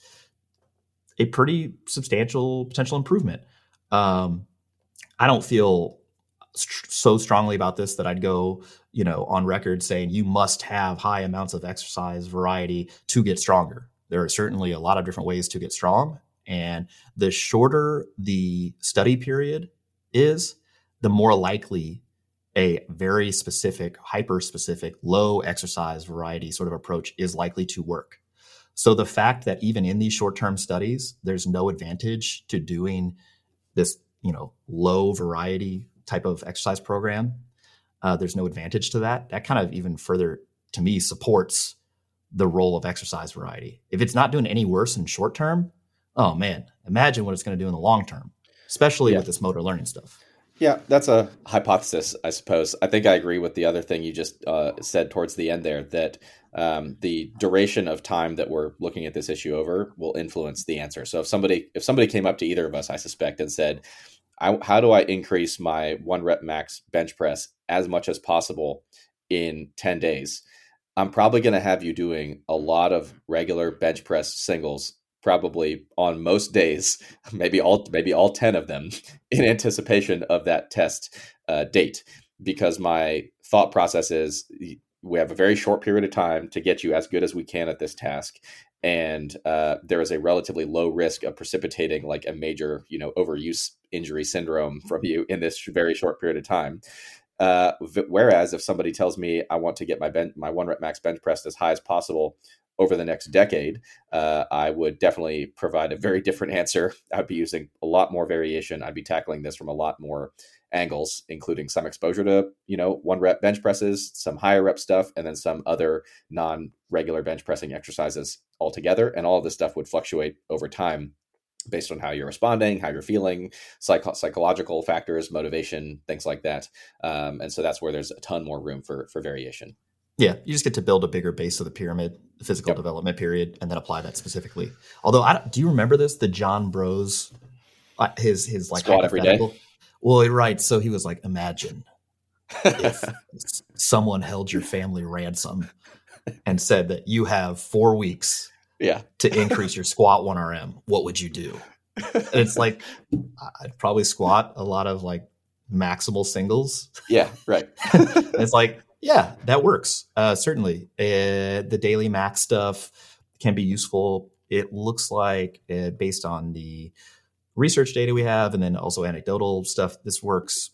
a pretty substantial potential improvement. Um, I don't feel st- so strongly about this that I'd go, you know, on record saying you must have high amounts of exercise variety to get stronger. There are certainly a lot of different ways to get strong. And the shorter the study period is, the more likely a very specific, hyper-specific, low exercise variety sort of approach is likely to work. So the fact that even in these short-term studies, there's no advantage to doing this, you know, low variety type of exercise program, uh, there's no advantage to that. That kind of even further, to me, supports the role of exercise variety. If it's not doing any worse in short term, oh man, imagine what it's going to do in the long term, especially yeah. with this motor learning stuff. Yeah, that's a hypothesis, I suppose. I think I agree with the other thing you just uh, said towards the end there, that um, the duration of time that we're looking at this issue over will influence the answer. So if somebody if somebody came up to either of us, I suspect, and said, I, how do I increase my one rep max bench press as much as possible in ten days? I'm probably going to have you doing a lot of regular bench press singles, probably on most days, maybe all maybe all ten of them, in anticipation of that test uh, date. Because my thought process is we have a very short period of time to get you as good as we can at this task. and uh, there is a relatively low risk of precipitating like a major, you know, overuse injury syndrome from you in this very short period of time. Uh, whereas if somebody tells me I want to get my bench, my one rep max bench press as high as possible over the next decade, uh, I would definitely provide a very different answer. I'd be using a lot more variation. I'd be tackling this from a lot more angles, including some exposure to, you know, one rep bench presses, some higher rep stuff, and then some other non-regular bench pressing exercises altogether. And all of this stuff would fluctuate over time based on how you're responding, how you're feeling, psych- psychological factors, motivation, things like that. Um, and so that's where there's a ton more room for, for variation. Yeah, you just get to build a bigger base of the pyramid, the physical Yep. development period, and then apply that specifically. Although, I don't, do you remember this? The John Bros, uh, his his like Squat every day? hypothetical? Well, right. So he was like, imagine if someone held your family ransom and said that you have four weeks Yeah. to increase your squat one R M. What would you do? And it's like, I'd probably squat a lot of like maximal singles. Yeah, right. And it's like, yeah, that works. Uh, certainly. Uh, the daily max stuff can be useful. It looks like, uh, based on the research data we have, and then also anecdotal stuff, this works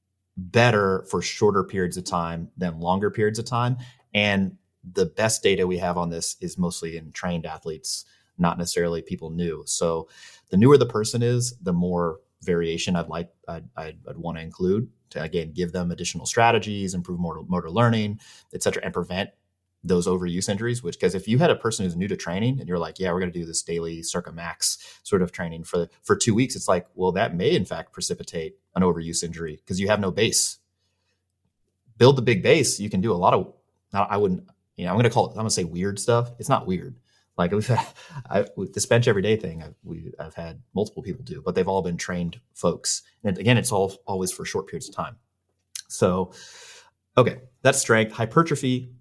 better for shorter periods of time than longer periods of time. And the best data we have on this is mostly in trained athletes, not necessarily people new. So the newer the person is, the more variation I'd like, I'd, I'd, I'd want to include to, again, give them additional strategies, improve motor, motor learning, et cetera, and prevent those overuse injuries. Which, because if you had a person who's new to training and you're like, yeah, we're going to do this daily circa max sort of training for, for two weeks, it's like, well, that may in fact precipitate an overuse injury because you have no base. Build the big base. You can do a lot of, now I wouldn't, you know, I'm going to call it, I'm going to say weird stuff. It's not weird. Like we've had, I, this bench every day thing, I've, we, I've had multiple people do, but they've all been trained folks. And again, it's all always for short periods of time. So, okay, that's strength. Hypertrophy,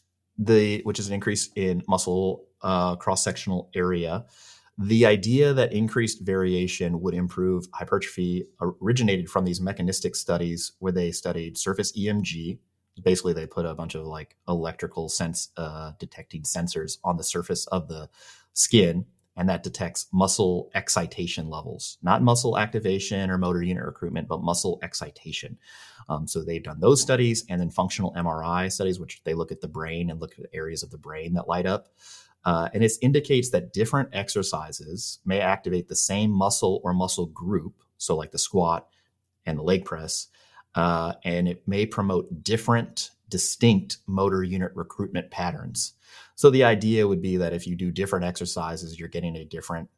the which is an increase in muscle uh, cross-sectional area. The idea that increased variation would improve hypertrophy originated from these mechanistic studies where they studied surface E M G. Basically, they put a bunch of like electrical sense uh, detecting sensors on the surface of the skin, and that detects muscle excitation levels, not muscle activation or motor unit recruitment, but muscle excitation. Um, so they've done those studies, and then functional M R I studies, which they look at the brain and look at areas of the brain that light up. Uh, and it indicates that different exercises may activate the same muscle or muscle group, so like the squat and the leg press, Uh, and it may promote different, distinct motor unit recruitment patterns. So the idea would be that if you do different exercises, you're getting a different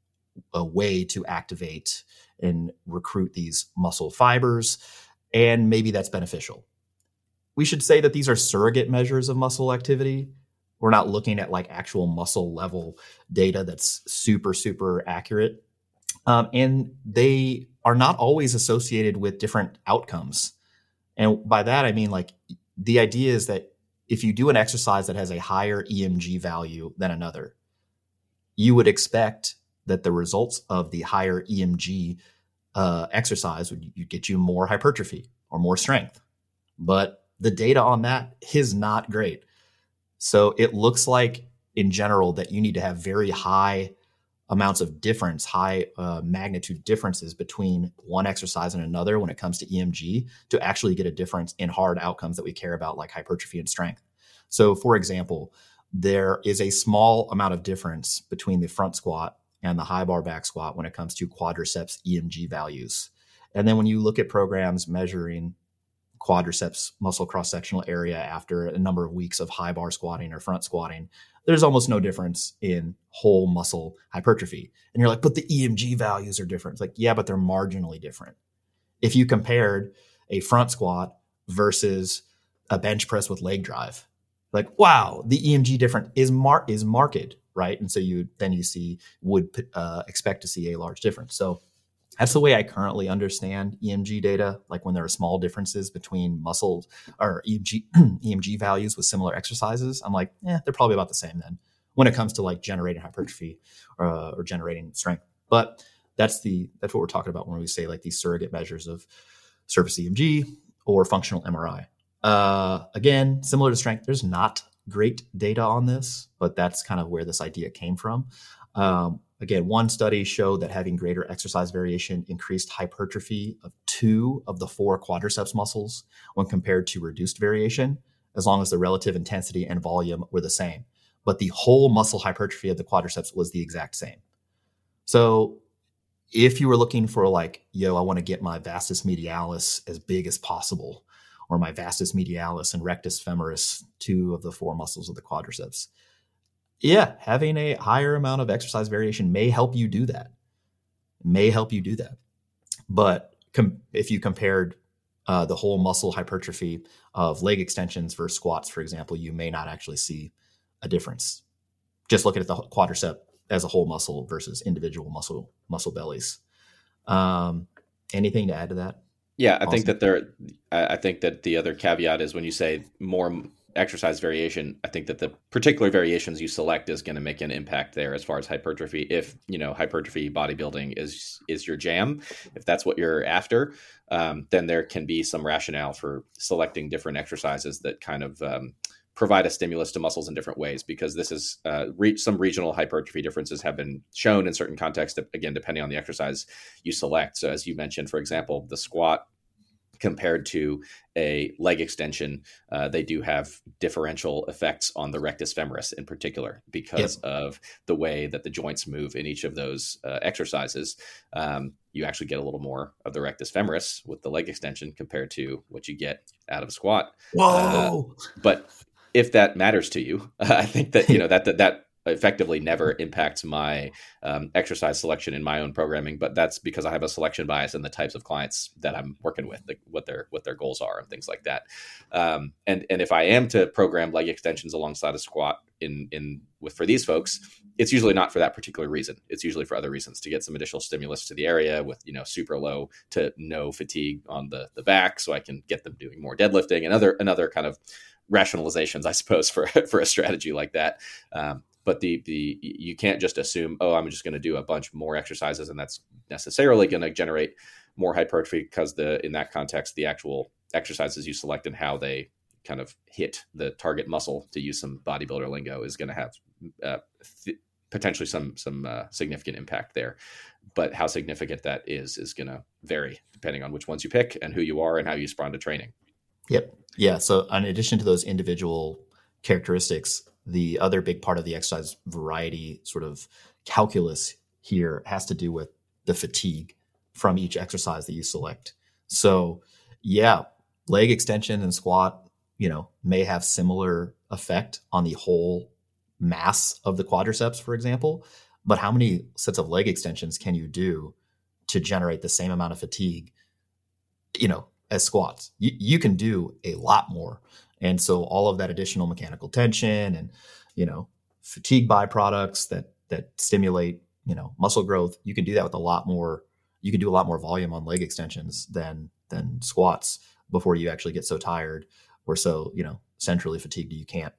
a way to activate and recruit these muscle fibers, and maybe that's beneficial. We should say that these are surrogate measures of muscle activity. We're not looking at like actual muscle level data that's super, super accurate. Um, and they are not always associated with different outcomes. And by that, I mean, like the idea is that if you do an exercise that has a higher E M G value than another, you would expect that the results of the higher E M G uh, exercise would you get you more hypertrophy or more strength. But the data on that is not great. So it looks like in general that you need to have very high amounts of difference, high uh, magnitude differences between one exercise and another when it comes to E M G to actually get a difference in hard outcomes that we care about, like hypertrophy and strength. So for example, there is a small amount of difference between the front squat and the high bar back squat when it comes to quadriceps E M G values. And then when you look at programs measuring quadriceps muscle cross-sectional area after a number of weeks of high bar squatting or front squatting, there's almost no difference in whole muscle hypertrophy. And you're like, but the E M G values are different. It's like, yeah, but they're marginally different. If you compared a front squat versus a bench press with leg drive, like, wow, the E M G difference is mar- is marked, right? And so you then you see would uh, expect to see a large difference. So that's the way I currently understand E M G data. Like when there are small differences between muscle or E M G E M G values with similar exercises, I'm like, yeah, they're probably about the same then when it comes to like generating hypertrophy or, uh, or generating strength. But that's the that's what we're talking about when we say like these surrogate measures of surface E M G or functional M R I. Uh, again, similar to strength, there's not great data on this, but that's kind of where this idea came from. Um, again, one study showed that having greater exercise variation increased hypertrophy of two of the four quadriceps muscles when compared to reduced variation, as long as the relative intensity and volume were the same. But the whole muscle hypertrophy of the quadriceps was the exact same. So if you were looking for like, yo, I want to get my vastus medialis as big as possible, or my vastus medialis and rectus femoris, two of the four muscles of the quadriceps, yeah, having a higher amount of exercise variation may help you do that. May help you do that. But com- if you compared uh, the whole muscle hypertrophy of leg extensions versus squats, for example, you may not actually see a difference. Just looking at the quadricep as a whole muscle versus individual muscle muscle bellies. Um, anything to add to that? Yeah, I awesome. think that there. I think that the other caveat is when you say more exercise variation, I think that the particular variations you select is going to make an impact there as far as hypertrophy. If you know hypertrophy bodybuilding is is your jam, if that's what you're after, um, then there can be some rationale for selecting different exercises that kind of um, provide a stimulus to muscles in different ways, because this is uh, re- some regional hypertrophy differences have been shown in certain contexts, again, depending on the exercise you select. So as you mentioned, for example, the squat compared to a leg extension, uh, they do have differential effects on the rectus femoris in particular because yep. of the way that the joints move in each of those uh, exercises. Um, you actually get a little more of the rectus femoris with the leg extension compared to what you get out of a squat. Whoa! Uh, but if that matters to you, I think that, you know, that, that, that effectively never impacts my um, exercise selection in my own programming, but that's because I have a selection bias in the types of clients that I'm working with, like what their, what their goals are and things like that. Um, and, and if I am to program leg extensions alongside a squat in, in with, for these folks, it's usually not for that particular reason. It's usually for other reasons, to get some additional stimulus to the area with, you know, super low to no fatigue on the, the back. So I can get them doing more deadlifting and other, another kind of rationalizations, I suppose, for, for a strategy like that. Um, but the, the, you can't just assume, oh, I'm just going to do a bunch more exercises and that's necessarily going to generate more hypertrophy, because the, in that context, the actual exercises you select and how they kind of hit the target muscle, to use some bodybuilder lingo, is going to have uh, th- potentially some, some uh, significant impact there. But how significant that is, is going to vary depending on which ones you pick and who you are and how you respond to training. Yep. Yeah. So in addition to those individual characteristics, the other big part of the exercise variety sort of calculus here has to do with the fatigue from each exercise that you select. So yeah, leg extension and squat, you know, may have similar effect on the whole mass of the quadriceps, for example, but how many sets of leg extensions can you do to generate the same amount of fatigue, you know, as squats? You, you can do a lot more. And so all of that additional mechanical tension and, you know, fatigue byproducts that, that stimulate, you know, muscle growth, you can do that with a lot more, you can do a lot more volume on leg extensions than, than squats before you actually get so tired or so, you know, centrally fatigued you can't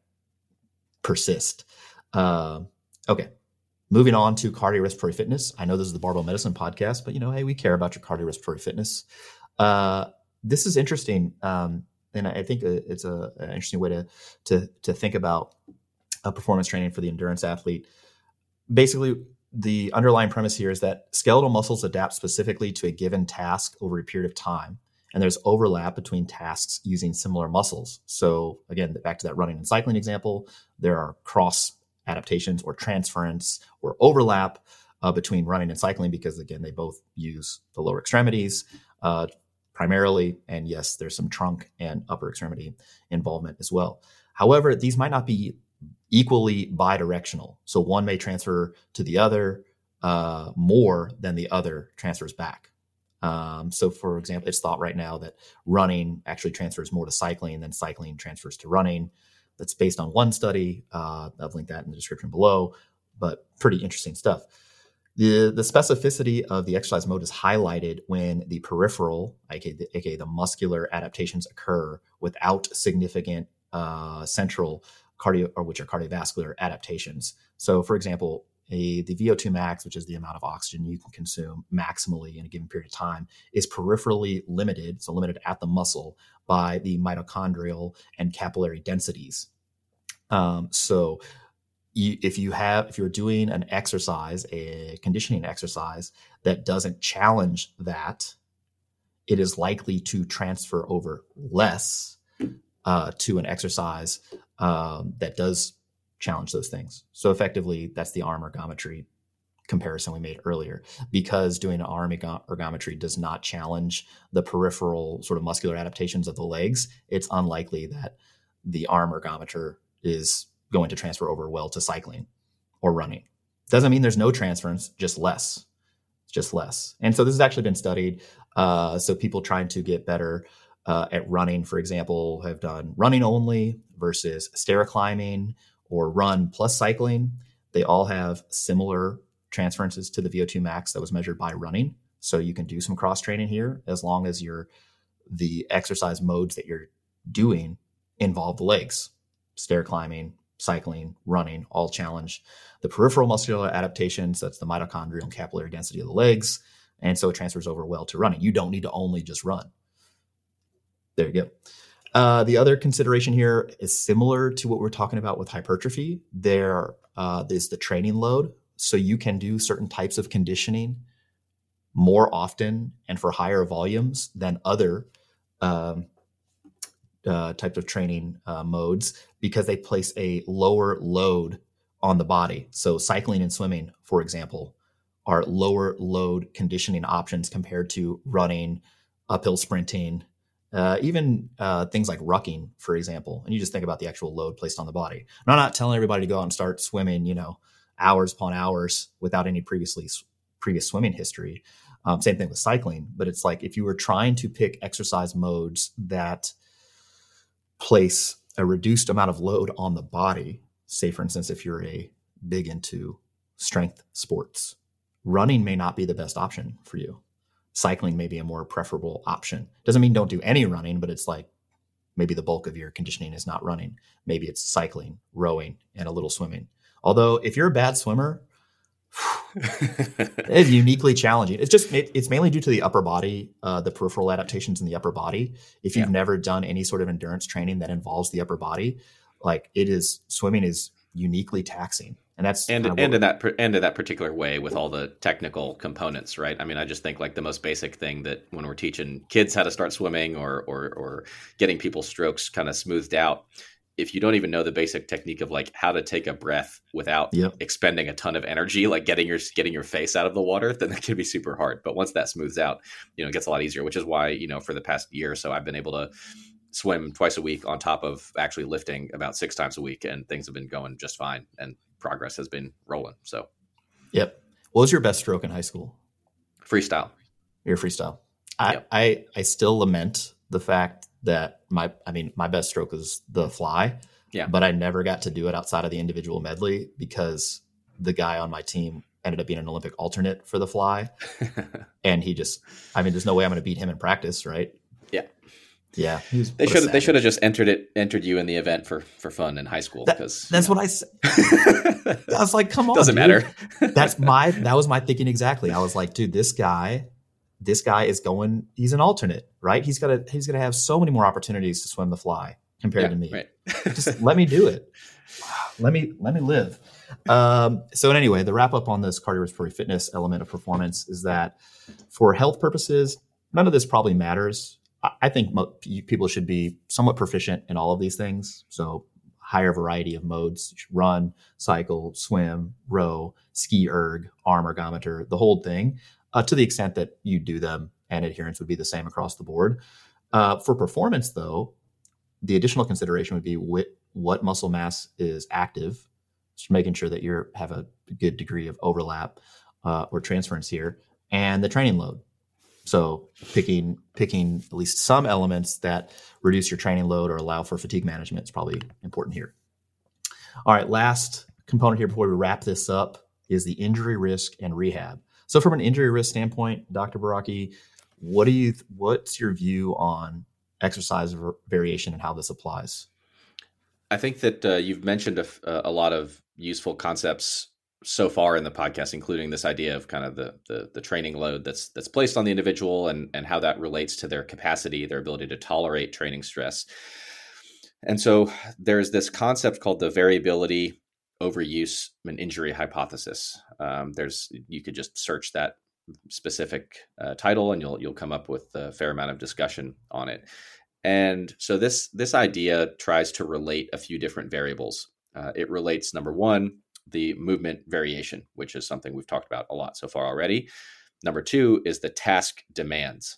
persist. Uh, okay. Moving on to cardiorespiratory fitness. I know this is the Barbell Medicine podcast, but, you know, hey, we care about your cardiorespiratory fitness. Uh, this is interesting. Um, and I think it's a, an interesting way to, to, to think about a performance training for the endurance athlete. Basically, the underlying premise here is that skeletal muscles adapt specifically to a given task over a period of time, and there's overlap between tasks using similar muscles. So again, back to that running and cycling example, there are cross adaptations or transference or overlap uh, between running and cycling, because again, they both use the lower extremities uh, primarily. And yes, there's some trunk and upper extremity involvement as well. However, these might not be equally bidirectional. So one may transfer to the other uh, more than the other transfers back. Um, so for example, it's thought right now that running actually transfers more to cycling than cycling transfers to running. That's based on one study. Uh, I've linked that in the description below, but pretty interesting stuff. The, the specificity of the exercise mode is highlighted when the peripheral, aka the, aka the muscular adaptations, occur without significant uh, central cardio, or which are cardiovascular adaptations. So for example, a, the V O two max, which is the amount of oxygen you can consume maximally in a given period of time, is peripherally limited, so limited at the muscle, by the mitochondrial and capillary densities. Um, so you, if you have, if you're doing an exercise, a conditioning exercise that doesn't challenge that, it is likely to transfer over less uh, to an exercise um, that does challenge those things. So effectively, that's the arm ergometry comparison we made earlier. Because doing arm ergometry does not challenge the peripheral sort of muscular adaptations of the legs, it's unlikely that the arm ergometer is going to transfer over well to cycling or running. Doesn't mean there's no transference, just less, just less. And so this has actually been studied. Uh, so people trying to get better uh, at running, for example, have done running only versus stair climbing or run plus cycling. They all have similar transferences to the V O two max that was measured by running. So you can do some cross training here as long as you're the exercise modes that you're doing involve the legs. Stair climbing, cycling, running, all challenge the peripheral muscular adaptations. That's the mitochondrial and capillary density of the legs. And so it transfers over well to running. You don't need to only just run. There you go. Uh, the other consideration here is similar to what we're talking about with hypertrophy. There uh, is the training load. So you can do certain types of conditioning more often and for higher volumes than other um, uh, types of training uh, modes because they place a lower load on the body. So cycling and swimming, for example, are lower load conditioning options compared to running, uphill sprinting, uh, even uh, things like rucking, for example. And you just think about the actual load placed on the body. And I'm not telling everybody to go out and start swimming, you know, hours upon hours without any previously previous swimming history. Um, same thing with cycling, but it's like if you were trying to pick exercise modes that place a reduced amount of load on the body, say for instance, if you're a big into strength sports, running may not be the best option for you. Cycling may be a more preferable option. Doesn't mean don't do any running, but it's like maybe the bulk of your conditioning is not running. Maybe it's cycling, rowing, and a little swimming. Although if you're a bad swimmer, it's uniquely challenging. It's just, it, it's mainly due to the upper body, uh, the peripheral adaptations in the upper body. If you've yeah. never done any sort of endurance training that involves the upper body, like it is, swimming is uniquely taxing. And that's and kind of and in that and in that particular way with all the technical components, right? I mean, I just think like the most basic thing that when we're teaching kids how to start swimming or or or getting people's strokes kind of smoothed out, if you don't even know the basic technique of like how to take a breath without yep. expending a ton of energy, like getting your getting your face out of the water, then that can be super hard. But once that smooths out, you know, it gets a lot easier. Which is why, you know, for the past year or so, I've been able to swim twice a week on top of actually lifting about six times a week, and things have been going just fine. And progress has been rolling. So, yep. What was your best stroke in high school? Freestyle. Your freestyle. I, yep. I I still lament the fact that my I mean my best stroke was the fly. Yeah. But I never got to do it outside of the individual medley because the guy on my team ended up being an Olympic alternate for the fly, and he just I mean there's no way I'm going to beat him in practice, right? Yeah. Yeah, they should they should have just entered it entered you in the event for, for fun in high school because that, that's know. what I said. I was like, come on, doesn't dude. matter. That's my that was my thinking exactly. I was like, dude, this guy, this guy is going. He's an alternate, right? He's gonna he's gonna have so many more opportunities to swim the fly compared yeah, to me. Right. Just let me do it. Let me let me live. Um, so anyway, the wrap up on this cardiorespiratory fitness element of performance is that for health purposes, none of this probably matters. I think mo- people should be somewhat proficient in all of these things. So higher variety of modes, you should run, cycle, swim, row, ski erg, arm ergometer, the whole thing, uh, to the extent that you do them and adherence would be the same across the board. Uh, for performance though, the additional consideration would be what, what muscle mass is active. Just making sure that you have a good degree of overlap uh, or transference here, and the training load. So picking picking at least some elements that reduce your training load or allow for fatigue management is probably important here. All right, last component here before we wrap this up is the injury risk and rehab. So from an injury risk standpoint, Doctor Baraki, what do you what's your view on exercise variation and how this applies? I think that uh, you've mentioned a, a lot of useful concepts so far in the podcast, including this idea of kind of the, the the training load that's that's placed on the individual and and how that relates to their capacity, their ability to tolerate training stress. And so there's this concept called the variability, overuse, and injury hypothesis. Um, there's you could just search that specific uh, title, and you'll you'll come up with a fair amount of discussion on it. And so this this idea tries to relate a few different variables. Uh, it relates, number one, the movement variation, which is something we've talked about a lot so far already. Number two is the task demands.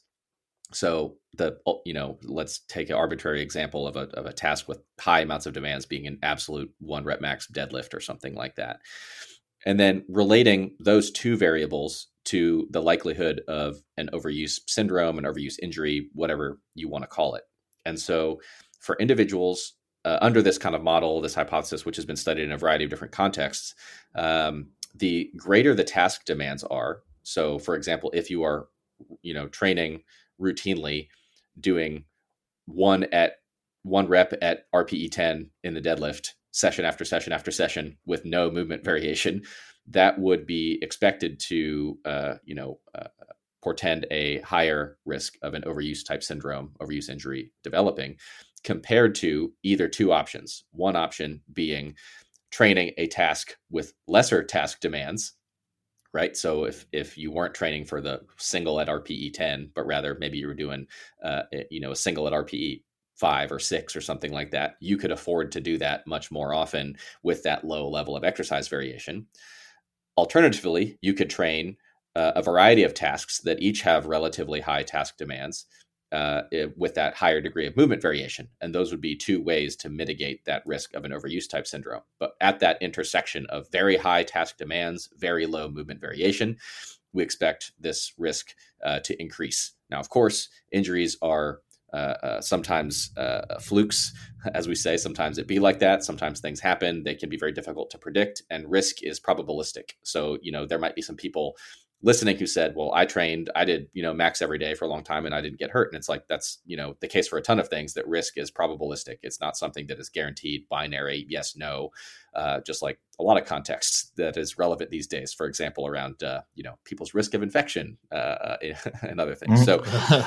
So the, you know, let's take an arbitrary example of a, of a task with high amounts of demands being an absolute one rep max deadlift or something like that. And then relating those two variables to the likelihood of an overuse syndrome, an overuse injury, whatever you want to call it. And so for individuals uh, under this kind of model, this hypothesis, which has been studied in a variety of different contexts, um, the greater the task demands are. So for example, if you are, you know, training routinely, doing one at one rep at R P E ten in the deadlift session after session after session with no movement variation, that would be expected to, uh, you know, uh, portend a higher risk of an overuse type syndrome, overuse injury developing, compared to either two options. One option being training a task with lesser task demands, right? So if if you weren't training for the single at R P E ten, but rather maybe you were doing, uh, you know, a single at R P E five or six or something like that, you could afford to do that much more often with that low level of exercise variation. Alternatively, you could train uh, a variety of tasks that each have relatively high task demands uh, with that higher degree of movement variation. And those would be two ways to mitigate that risk of an overuse type syndrome. But at that intersection of very high task demands, very low movement variation, we expect this risk uh, to increase. Now, of course, injuries are Uh, uh, sometimes uh, flukes, as we say. Sometimes it be like that. Sometimes things happen. They can be very difficult to predict, and risk is probabilistic. So, you know, there might be some people listening who said, well, I trained, I did, you know, max every day for a long time and I didn't get hurt. And it's like, that's, you know, the case for a ton of things, that risk is probabilistic. It's not something that is guaranteed, binary, yes, no, uh, just like a lot of contexts that is relevant these days, for example, around, uh, you know, people's risk of infection uh, and other things. So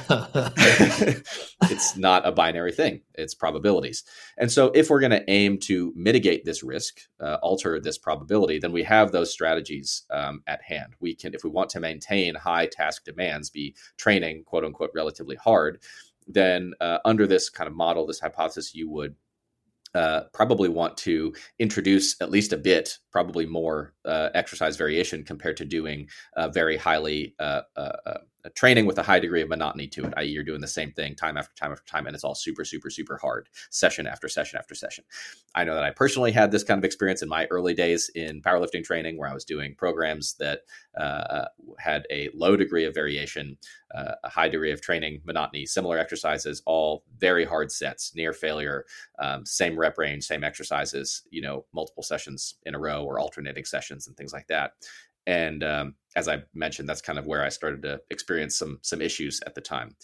it's not a binary thing. It's probabilities. And so if we're going to aim to mitigate this risk, uh, alter this probability, then we have those strategies um, at hand. We can, if we want to maintain high task demands, be training, quote unquote, relatively hard, then uh, under this kind of model, this hypothesis, you would Uh, probably want to introduce at least a bit, probably more uh, exercise variation compared to doing uh, very highly uh, uh, uh, training with a high degree of monotony to it, that is you're doing the same thing time after time after time, and it's all super, super, super hard, session after session after session. I know that I personally had this kind of experience in my early days in powerlifting training, where I was doing programs that uh, had a low degree of variation, uh, a high degree of training monotony, similar exercises, all very hard sets, near failure, um, same rep range, same exercises, you know, multiple sessions in a row or alternating sessions and things like that. And um, as I mentioned, that's kind of where I started to experience some some issues at the time.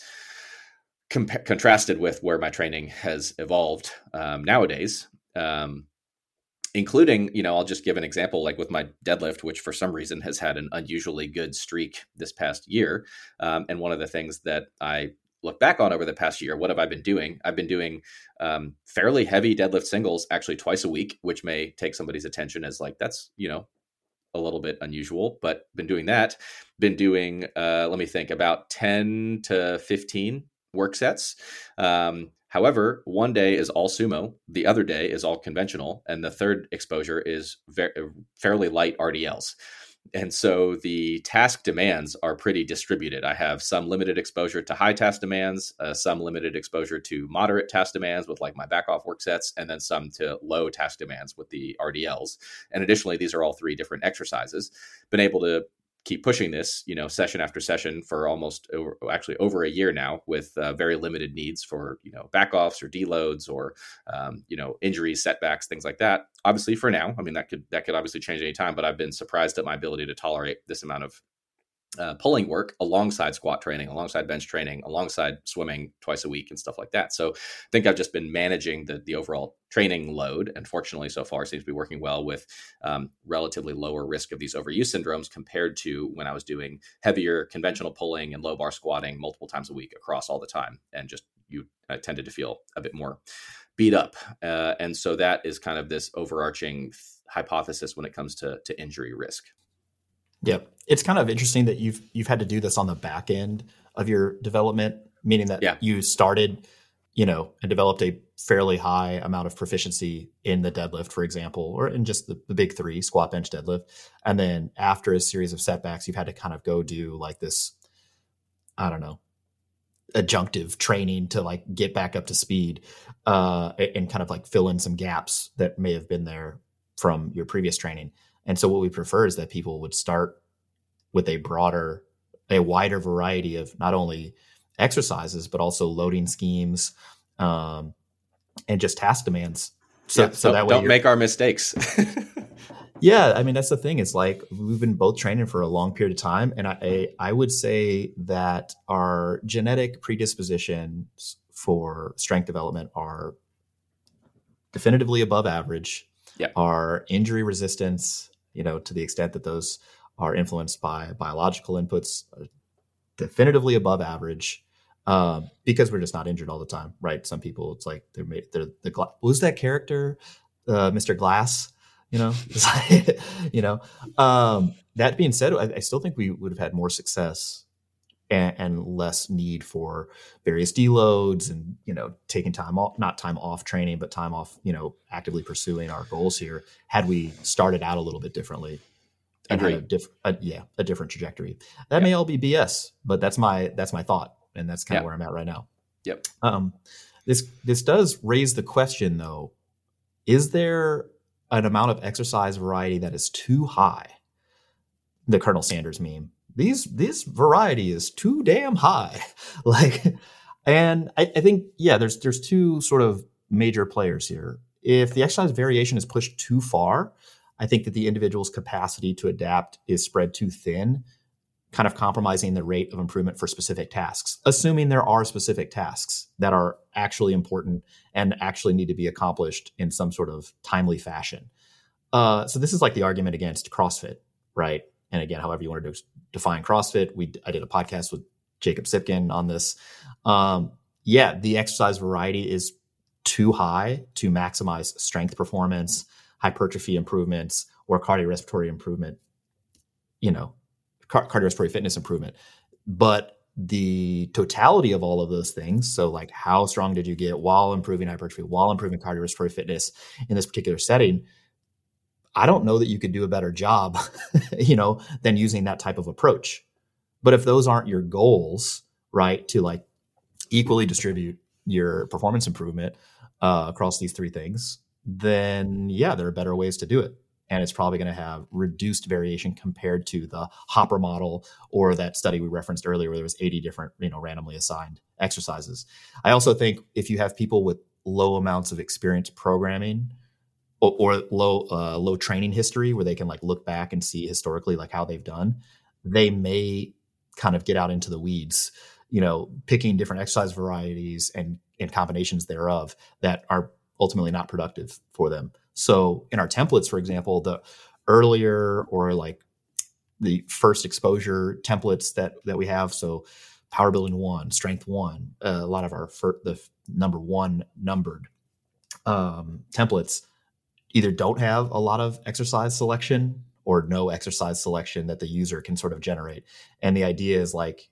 Com- contrasted with where my training has evolved um, nowadays, um, including, you know, I'll just give an example, like with my deadlift, which for some reason has had an unusually good streak this past year. Um, and one of the things that I look back on over the past year, what have I been doing? I've been doing um, fairly heavy deadlift singles, actually twice a week, which may take somebody's attention as like, that's, you know, a little bit unusual, but been doing that, been doing, uh, let me think, about ten to fifteen work sets. Um, however, one day is all sumo, the other day is all conventional, and the third exposure is very, fairly light R D Ls. And so the task demands are pretty distributed. I have some limited exposure to high task demands, uh, some limited exposure to moderate task demands with like my back off work sets, and then some to low task demands with the R D Ls. And additionally, these are all three different exercises. Been able to keep pushing this, you know, session after session for almost over, actually over a year now, with uh, very limited needs for, you know, back offs or deloads or, um, you know, injuries, setbacks, things like that. Obviously for now, I mean, that could, that could obviously change any time, but I've been surprised at my ability to tolerate this amount of uh, pulling work alongside squat training, alongside bench training, alongside swimming twice a week and stuff like that. So I think I've just been managing the the overall training load, and fortunately so far seems to be working well with um, relatively lower risk of these overuse syndromes compared to when I was doing heavier conventional pulling and low bar squatting multiple times a week across all the time, and just you I tended to feel a bit more beat up. Uh, and so that is kind of this overarching th- hypothesis when it comes to, to injury risk. Yep. It's kind of interesting that you've you've had to do this on the back end of your development, meaning that yeah. you started, you know, and developed a fairly high amount of proficiency in the deadlift, for example, or in just the, the big three, squat, bench, deadlift. And then after a series of setbacks, you've had to kind of go do like this, I don't know, adjunctive training to like get back up to speed uh, and kind of like fill in some gaps that may have been there from your previous training. And so what we prefer is that people would start with a broader, a wider variety of not only exercises, but also loading schemes um, and just task demands. So, yeah, so don't, that way don't make our mistakes. Yeah. I mean, that's the thing. It's like we've been both training for a long period of time. And I, I would say that our genetic predispositions for strength development are definitively above average. Yeah. Our injury resistance, you know, to the extent that those are influenced by biological inputs, are definitively above average. Um, because we're just not injured all the time, right? Some people, it's like they're made. They're the gla- who's that character, uh, Mister Glass? You know, you know. Um, that being said, I, I still think we would have had more success and, and less need for various deloads and you know taking time off, not time off training, but time off, you know, actively pursuing our goals here. Had we started out a little bit differently. And had a diff- a, yeah, a different trajectory. That yeah. may all be B S, but that's my that's my thought. And that's kind of yep. where I'm at right now. Yep. Um, this this does raise the question, though: is there an amount of exercise variety that is too high? The Colonel Sanders meme. These this variety is too damn high. Like, and I, I think yeah, there's there's two sort of major players here. If the exercise variation is pushed too far, I think that the individual's capacity to adapt is spread too thin, kind of compromising the rate of improvement for specific tasks, assuming there are specific tasks that are actually important and actually need to be accomplished in some sort of timely fashion. Uh, so this is like the argument against CrossFit, right? And again, however you want to define CrossFit, we I did a podcast with Jacob Sipkin on this. Um, yeah, the exercise variety is too high to maximize strength performance, hypertrophy improvements, or cardiorespiratory improvement, you know, cardiorespiratory fitness improvement. But the totality of all of those things, so like how strong did you get while improving hypertrophy, while improving cardiorespiratory fitness in this particular setting, I don't know that you could do a better job, you know, than using that type of approach. But if those aren't your goals, right, to like equally distribute your performance improvement uh, across these three things, then yeah, there are better ways to do it. And it's probably going to have reduced variation compared to the Hopper model or that study we referenced earlier where there was eighty different, you know, randomly assigned exercises. I also think if you have people with low amounts of experience programming or, or low uh, low training history where they can like look back and see historically like how they've done, they may kind of get out into the weeds, you know, picking different exercise varieties and, and combinations thereof that are ultimately not productive for them. So in our templates, for example, the earlier or like the first exposure templates that that we have, so power building one, strength one, uh, a lot of our fir- the number one numbered um, templates either don't have a lot of exercise selection or no exercise selection that the user can sort of generate. And the idea is like,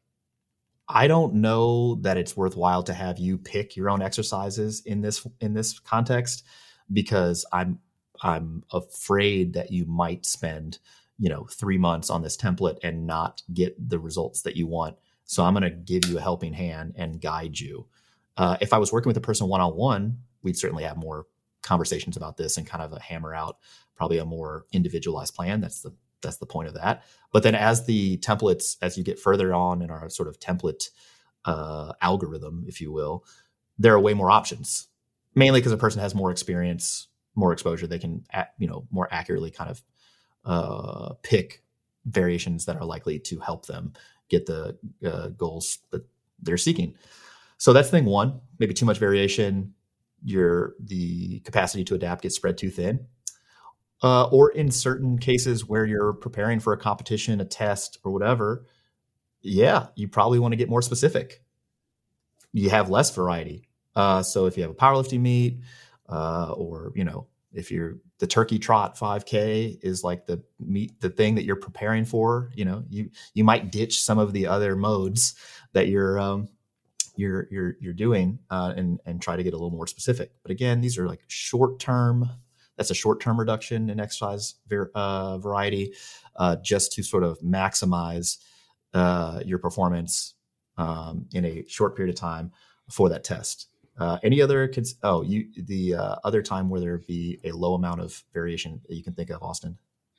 I don't know that it's worthwhile to have you pick your own exercises in this in this context, because I'm I'm afraid that you might spend, you know, three months on this template and not get the results that you want. So I'm going to give you a helping hand and guide you. Uh, if I was working with a person one-on-one, we'd certainly have more conversations about this and kind of a hammer out probably a more individualized plan. That's the that's the point of that. But then as the templates, as you get further on in our sort of template uh, algorithm, if you will, there are way more options, mainly because a person has more experience, more exposure. They can, you know, more accurately kind of uh, pick variations that are likely to help them get the uh, goals that they're seeking. So that's thing one, maybe too much variation. Your, the capacity to adapt gets spread too thin. Uh, or in certain cases where you're preparing for a competition, a test, or whatever, yeah, you probably want to get more specific. You have less variety. Uh, so if you have a powerlifting meet, uh, or, you know, if you're the turkey trot five K is like the meet, the thing that you're preparing for, you know, you, you might ditch some of the other modes that you're, um, you're, you're, you're doing, uh, and, and try to get a little more specific. But again, these are like short-term, that's a short-term reduction in exercise ver- uh, variety, uh, just to sort of maximize, uh, your performance, um, in a short period of time for that test. Uh, any other, cons- oh, you, the uh, other time where there'd be a low amount of variation that you can think of, Austin?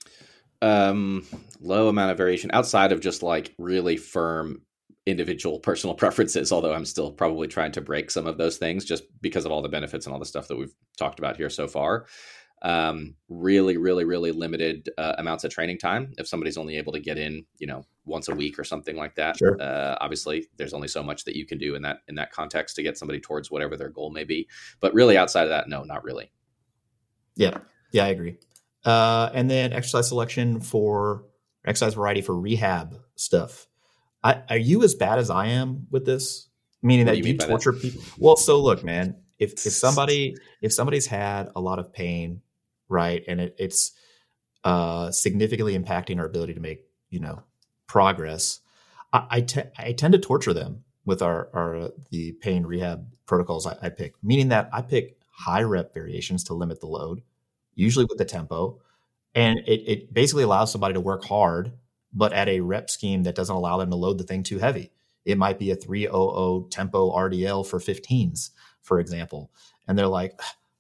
Um, low amount of variation outside of just like really firm individual personal preferences, although I'm still probably trying to break some of those things just because of all the benefits and all the stuff that we've talked about here so far. Um, really, really, really limited uh, amounts of training time. If somebody's only able to get in, you know, once a week or something like that, Sure. uh, obviously there's only so much that you can do in that, in that context to get somebody towards whatever their goal may be. But really outside of that, no, not really. Yeah. Yeah, I agree. Uh, and then exercise selection for exercise variety for rehab stuff. I, are you as bad as I am with this? Meaning What that do you you mean by torture that? people? Well, so look, man, if, if somebody, if somebody's had a lot of pain, right, and it, it's uh, significantly impacting our ability to make, you know, progress, I, I, te- I tend to torture them with our, our uh, the pain rehab protocols I, I pick, meaning that I pick high rep variations to limit the load, usually with the tempo. And it, it basically allows somebody to work hard, but at a rep scheme that doesn't allow them to load the thing too heavy. It might be a three hundred tempo R D L for fifteens, for example. And they're like,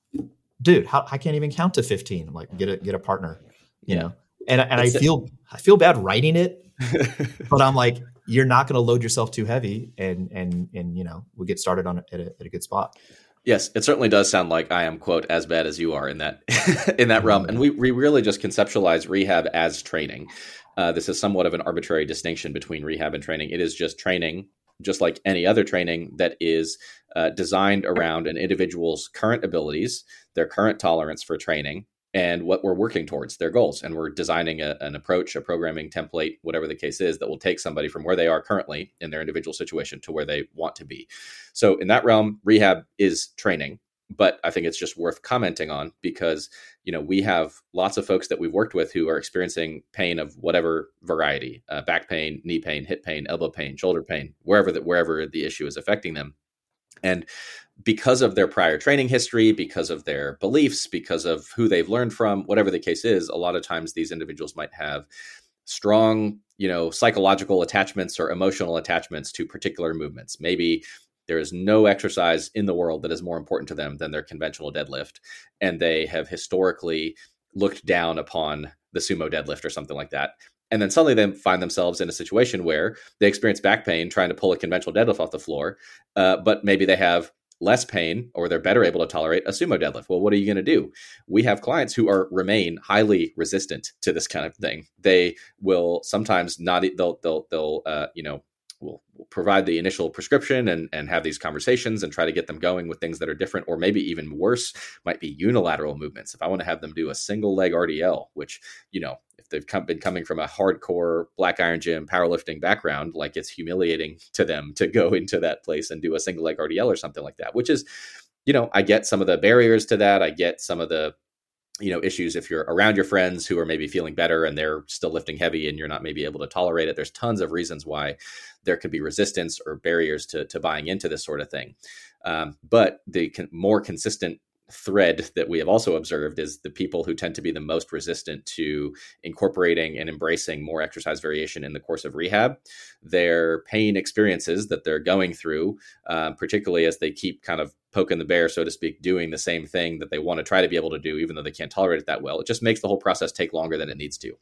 dude, how, I can't even count to fifteen. I'm like, get a, get a partner, you Yeah. know? And, and I It's- feel, I feel bad writing it, but I'm like, you're not going to load yourself too heavy. And, and, and, you know, we get started on it at a, at a good spot. Yes, it certainly does sound like I am, quote, as bad as you are in that in that realm. And we, we really just conceptualize rehab as training. Uh, this is somewhat of an arbitrary distinction between rehab and training. It is just training, just like any other training that is uh, designed around an individual's current abilities, their current tolerance for training, and what we're working towards, their goals. And we're designing a, an approach, a programming template, whatever the case is, that will take somebody from where they are currently in their individual situation to where they want to be. So in that realm, rehab is training, but I think it's just worth commenting on because, you know, we have lots of folks that we've worked with who are experiencing pain of whatever variety, uh, back pain, knee pain, hip pain, elbow pain, shoulder pain, wherever that, wherever the issue is affecting them. And because of their prior training history, because of their beliefs, because of who they've learned from, whatever the case is, a lot of times these individuals might have strong, you know, psychological attachments or emotional attachments to particular movements. Maybe there is no exercise in the world that is more important to them than their conventional deadlift. And they have historically looked down upon the sumo deadlift or something like that. And then suddenly they find themselves in a situation where they experience back pain trying to pull a conventional deadlift off the floor, uh, but maybe they have less pain or they're better able to tolerate a sumo deadlift. Well, what are you going to do? We have clients who are remain highly resistant to this kind of thing. They will sometimes not, they'll, they'll, they'll, uh, you know, will provide the initial prescription and, and have these conversations and try to get them going with things that are different, or maybe even worse, might be unilateral movements. If I want to have them do a single leg R D L, which, you know, if they've come, been coming from a hardcore black iron gym powerlifting background, like it's humiliating to them to go into that place and do a single leg R D L or something like that, which is, you know, I get some of the barriers to that. I get some of the, you know, issues if you're around your friends who are maybe feeling better and they're still lifting heavy and you're not maybe able to tolerate it. There's tons of reasons why there could be resistance or barriers to, to buying into this sort of thing. Um, but the con- more consistent thread that we have also observed is the people who tend to be the most resistant to incorporating and embracing more exercise variation in the course of rehab, their pain experiences that they're going through, uh, particularly as they keep kind of poking the bear, so to speak, doing the same thing that they want to try to be able to do, even though they can't tolerate it that well. It just makes the whole process take longer than it needs to.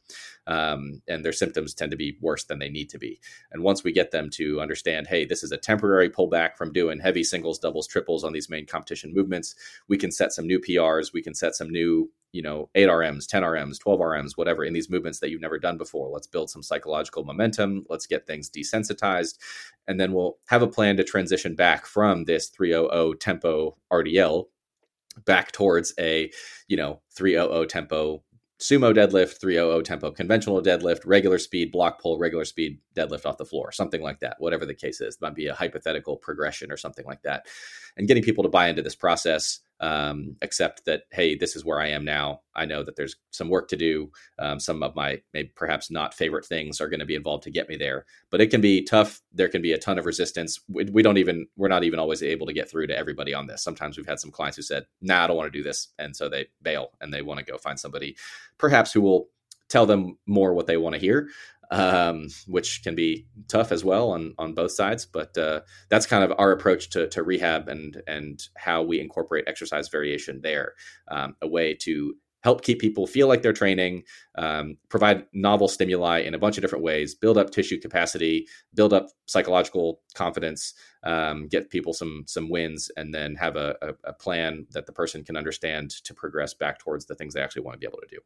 Um, and their symptoms tend to be worse than they need to be. And once we get them to understand, hey, this is a temporary pullback from doing heavy singles, doubles, triples on these main competition movements, we can set some new P Rs, we can set some new, you know, eight R Ms, ten R Ms, twelve R Ms, whatever, in these movements that you've never done before. Let's build some psychological momentum. Let's get things desensitized. And then we'll have a plan to transition back from this three hundred tempo R D L back towards a, you know, three hundred tempo sumo deadlift, three hundred tempo conventional deadlift, regular speed block pull, regular speed deadlift off the floor, something like that, whatever the case is. It might be a hypothetical progression or something like that. And getting people to buy into this process, um, accept that, hey, this is where I am now. I know that there's some work to do. Um, some of my maybe perhaps not favorite things are going to be involved to get me there, but it can be tough. There can be a ton of resistance. We, we don't even, we're not even always able to get through to everybody on this. Sometimes we've had some clients who said, nah, I don't want to do this. And so they bail and they want to go find somebody perhaps who will tell them more what they want to hear. Um, which can be tough as well on, on both sides. But uh, that's kind of our approach to, to rehab and, and how we incorporate exercise variation there, um, a way to help keep people feel like they're training, um, provide novel stimuli in a bunch of different ways, build up tissue capacity, build up psychological confidence, um, get people some some wins, and then have a, a, a plan that the person can understand to progress back towards the things they actually want to be able to do.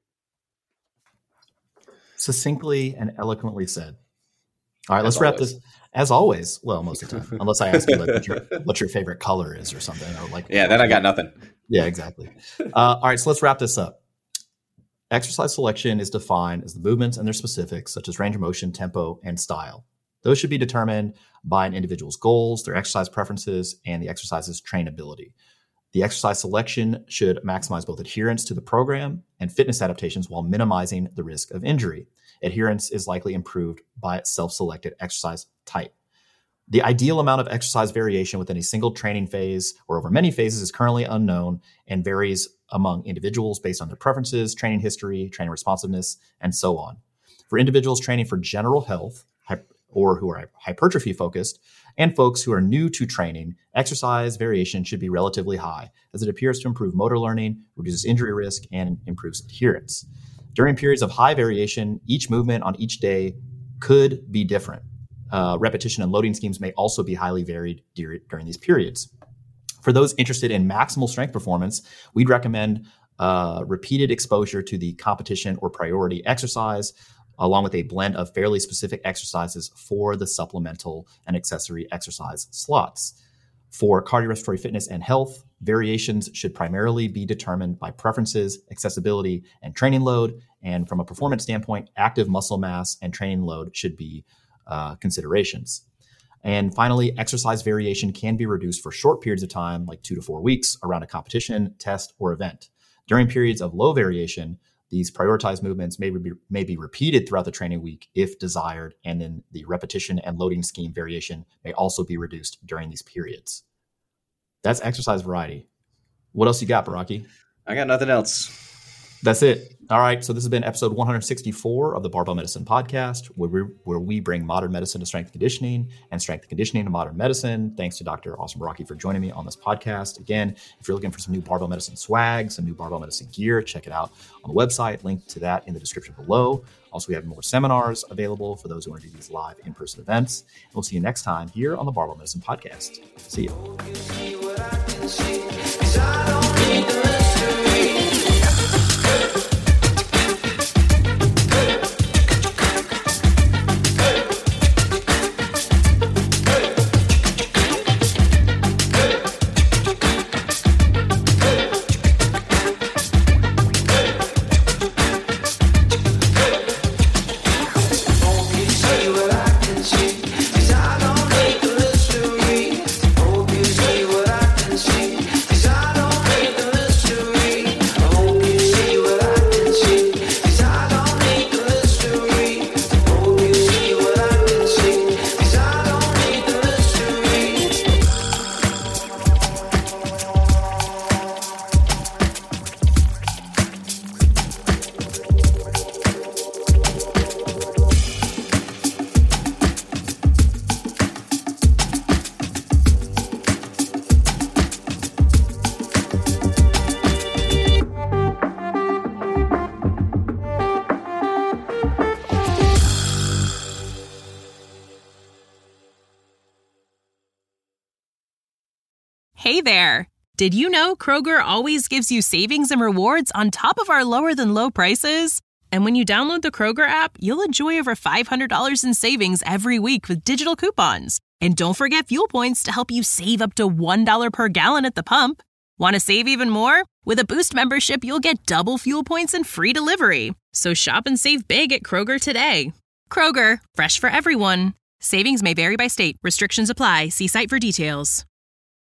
Succinctly and eloquently said. All right, let's As wrap always. this. As always, well, most of the time, unless I ask you like, what, your, what your favorite color is or something. Or like, Yeah, then I got nothing. Yeah, exactly. Uh, all right, so let's wrap this up. Exercise selection is defined as the movements and their specifics, such as range of motion, tempo, and style. Those should be determined by an individual's goals, their exercise preferences, and the exercise's trainability. The exercise selection should maximize both adherence to the program and fitness adaptations while minimizing the risk of injury. Adherence is likely improved by self-selected exercise type. The ideal amount of exercise variation within a single training phase or over many phases is currently unknown and varies among individuals based on their preferences, training history, training responsiveness, and so on. For individuals training for general health or who are hypertrophy focused, and folks who are new to training, exercise variation should be relatively high, as it appears to improve motor learning, reduces injury risk, and improves adherence. During periods of high variation, each movement on each day could be different. Uh, repetition and loading schemes may also be highly varied dur- during these periods. For those interested in maximal strength performance, we'd recommend uh, repeated exposure to the competition or priority exercise, along with a blend of fairly specific exercises for the supplemental and accessory exercise slots. For cardiorespiratory fitness and health, variations should primarily be determined by preferences, accessibility, and training load. And from a performance standpoint, active muscle mass and training load should be uh, considerations. And finally, exercise variation can be reduced for short periods of time, like two to four weeks, around a competition, test, or event. During periods of low variation, these prioritized movements may be, may be repeated throughout the training week if desired, and then the repetition and loading scheme variation may also be reduced during these periods. That's exercise variety. What else you got, Baraki? I got nothing else. That's it. All right. So this has been episode one sixty-four of the Barbell Medicine Podcast, where we, where we bring modern medicine to strength and conditioning and strength and conditioning to modern medicine. Thanks to Doctor Austin Baraki for joining me on this podcast. Again, if you're looking for some new barbell medicine swag, some new barbell medicine gear, check it out on the website. Link to that in the description below. Also, we have more seminars available for those who want to do these live in-person events. And we'll see you next time here on the Barbell Medicine Podcast. See you. Hey there! Did you know Kroger always gives you savings and rewards on top of our lower-than-low prices? And when you download the Kroger app, you'll enjoy over five hundred dollars in savings every week with digital coupons. And don't forget fuel points to help you save up to one dollar per gallon at the pump. Want to save even more? With a Boost membership, you'll get double fuel points and free delivery. So shop and save big at Kroger today. Kroger, fresh for everyone. Savings may vary by state. Restrictions apply. See site for details.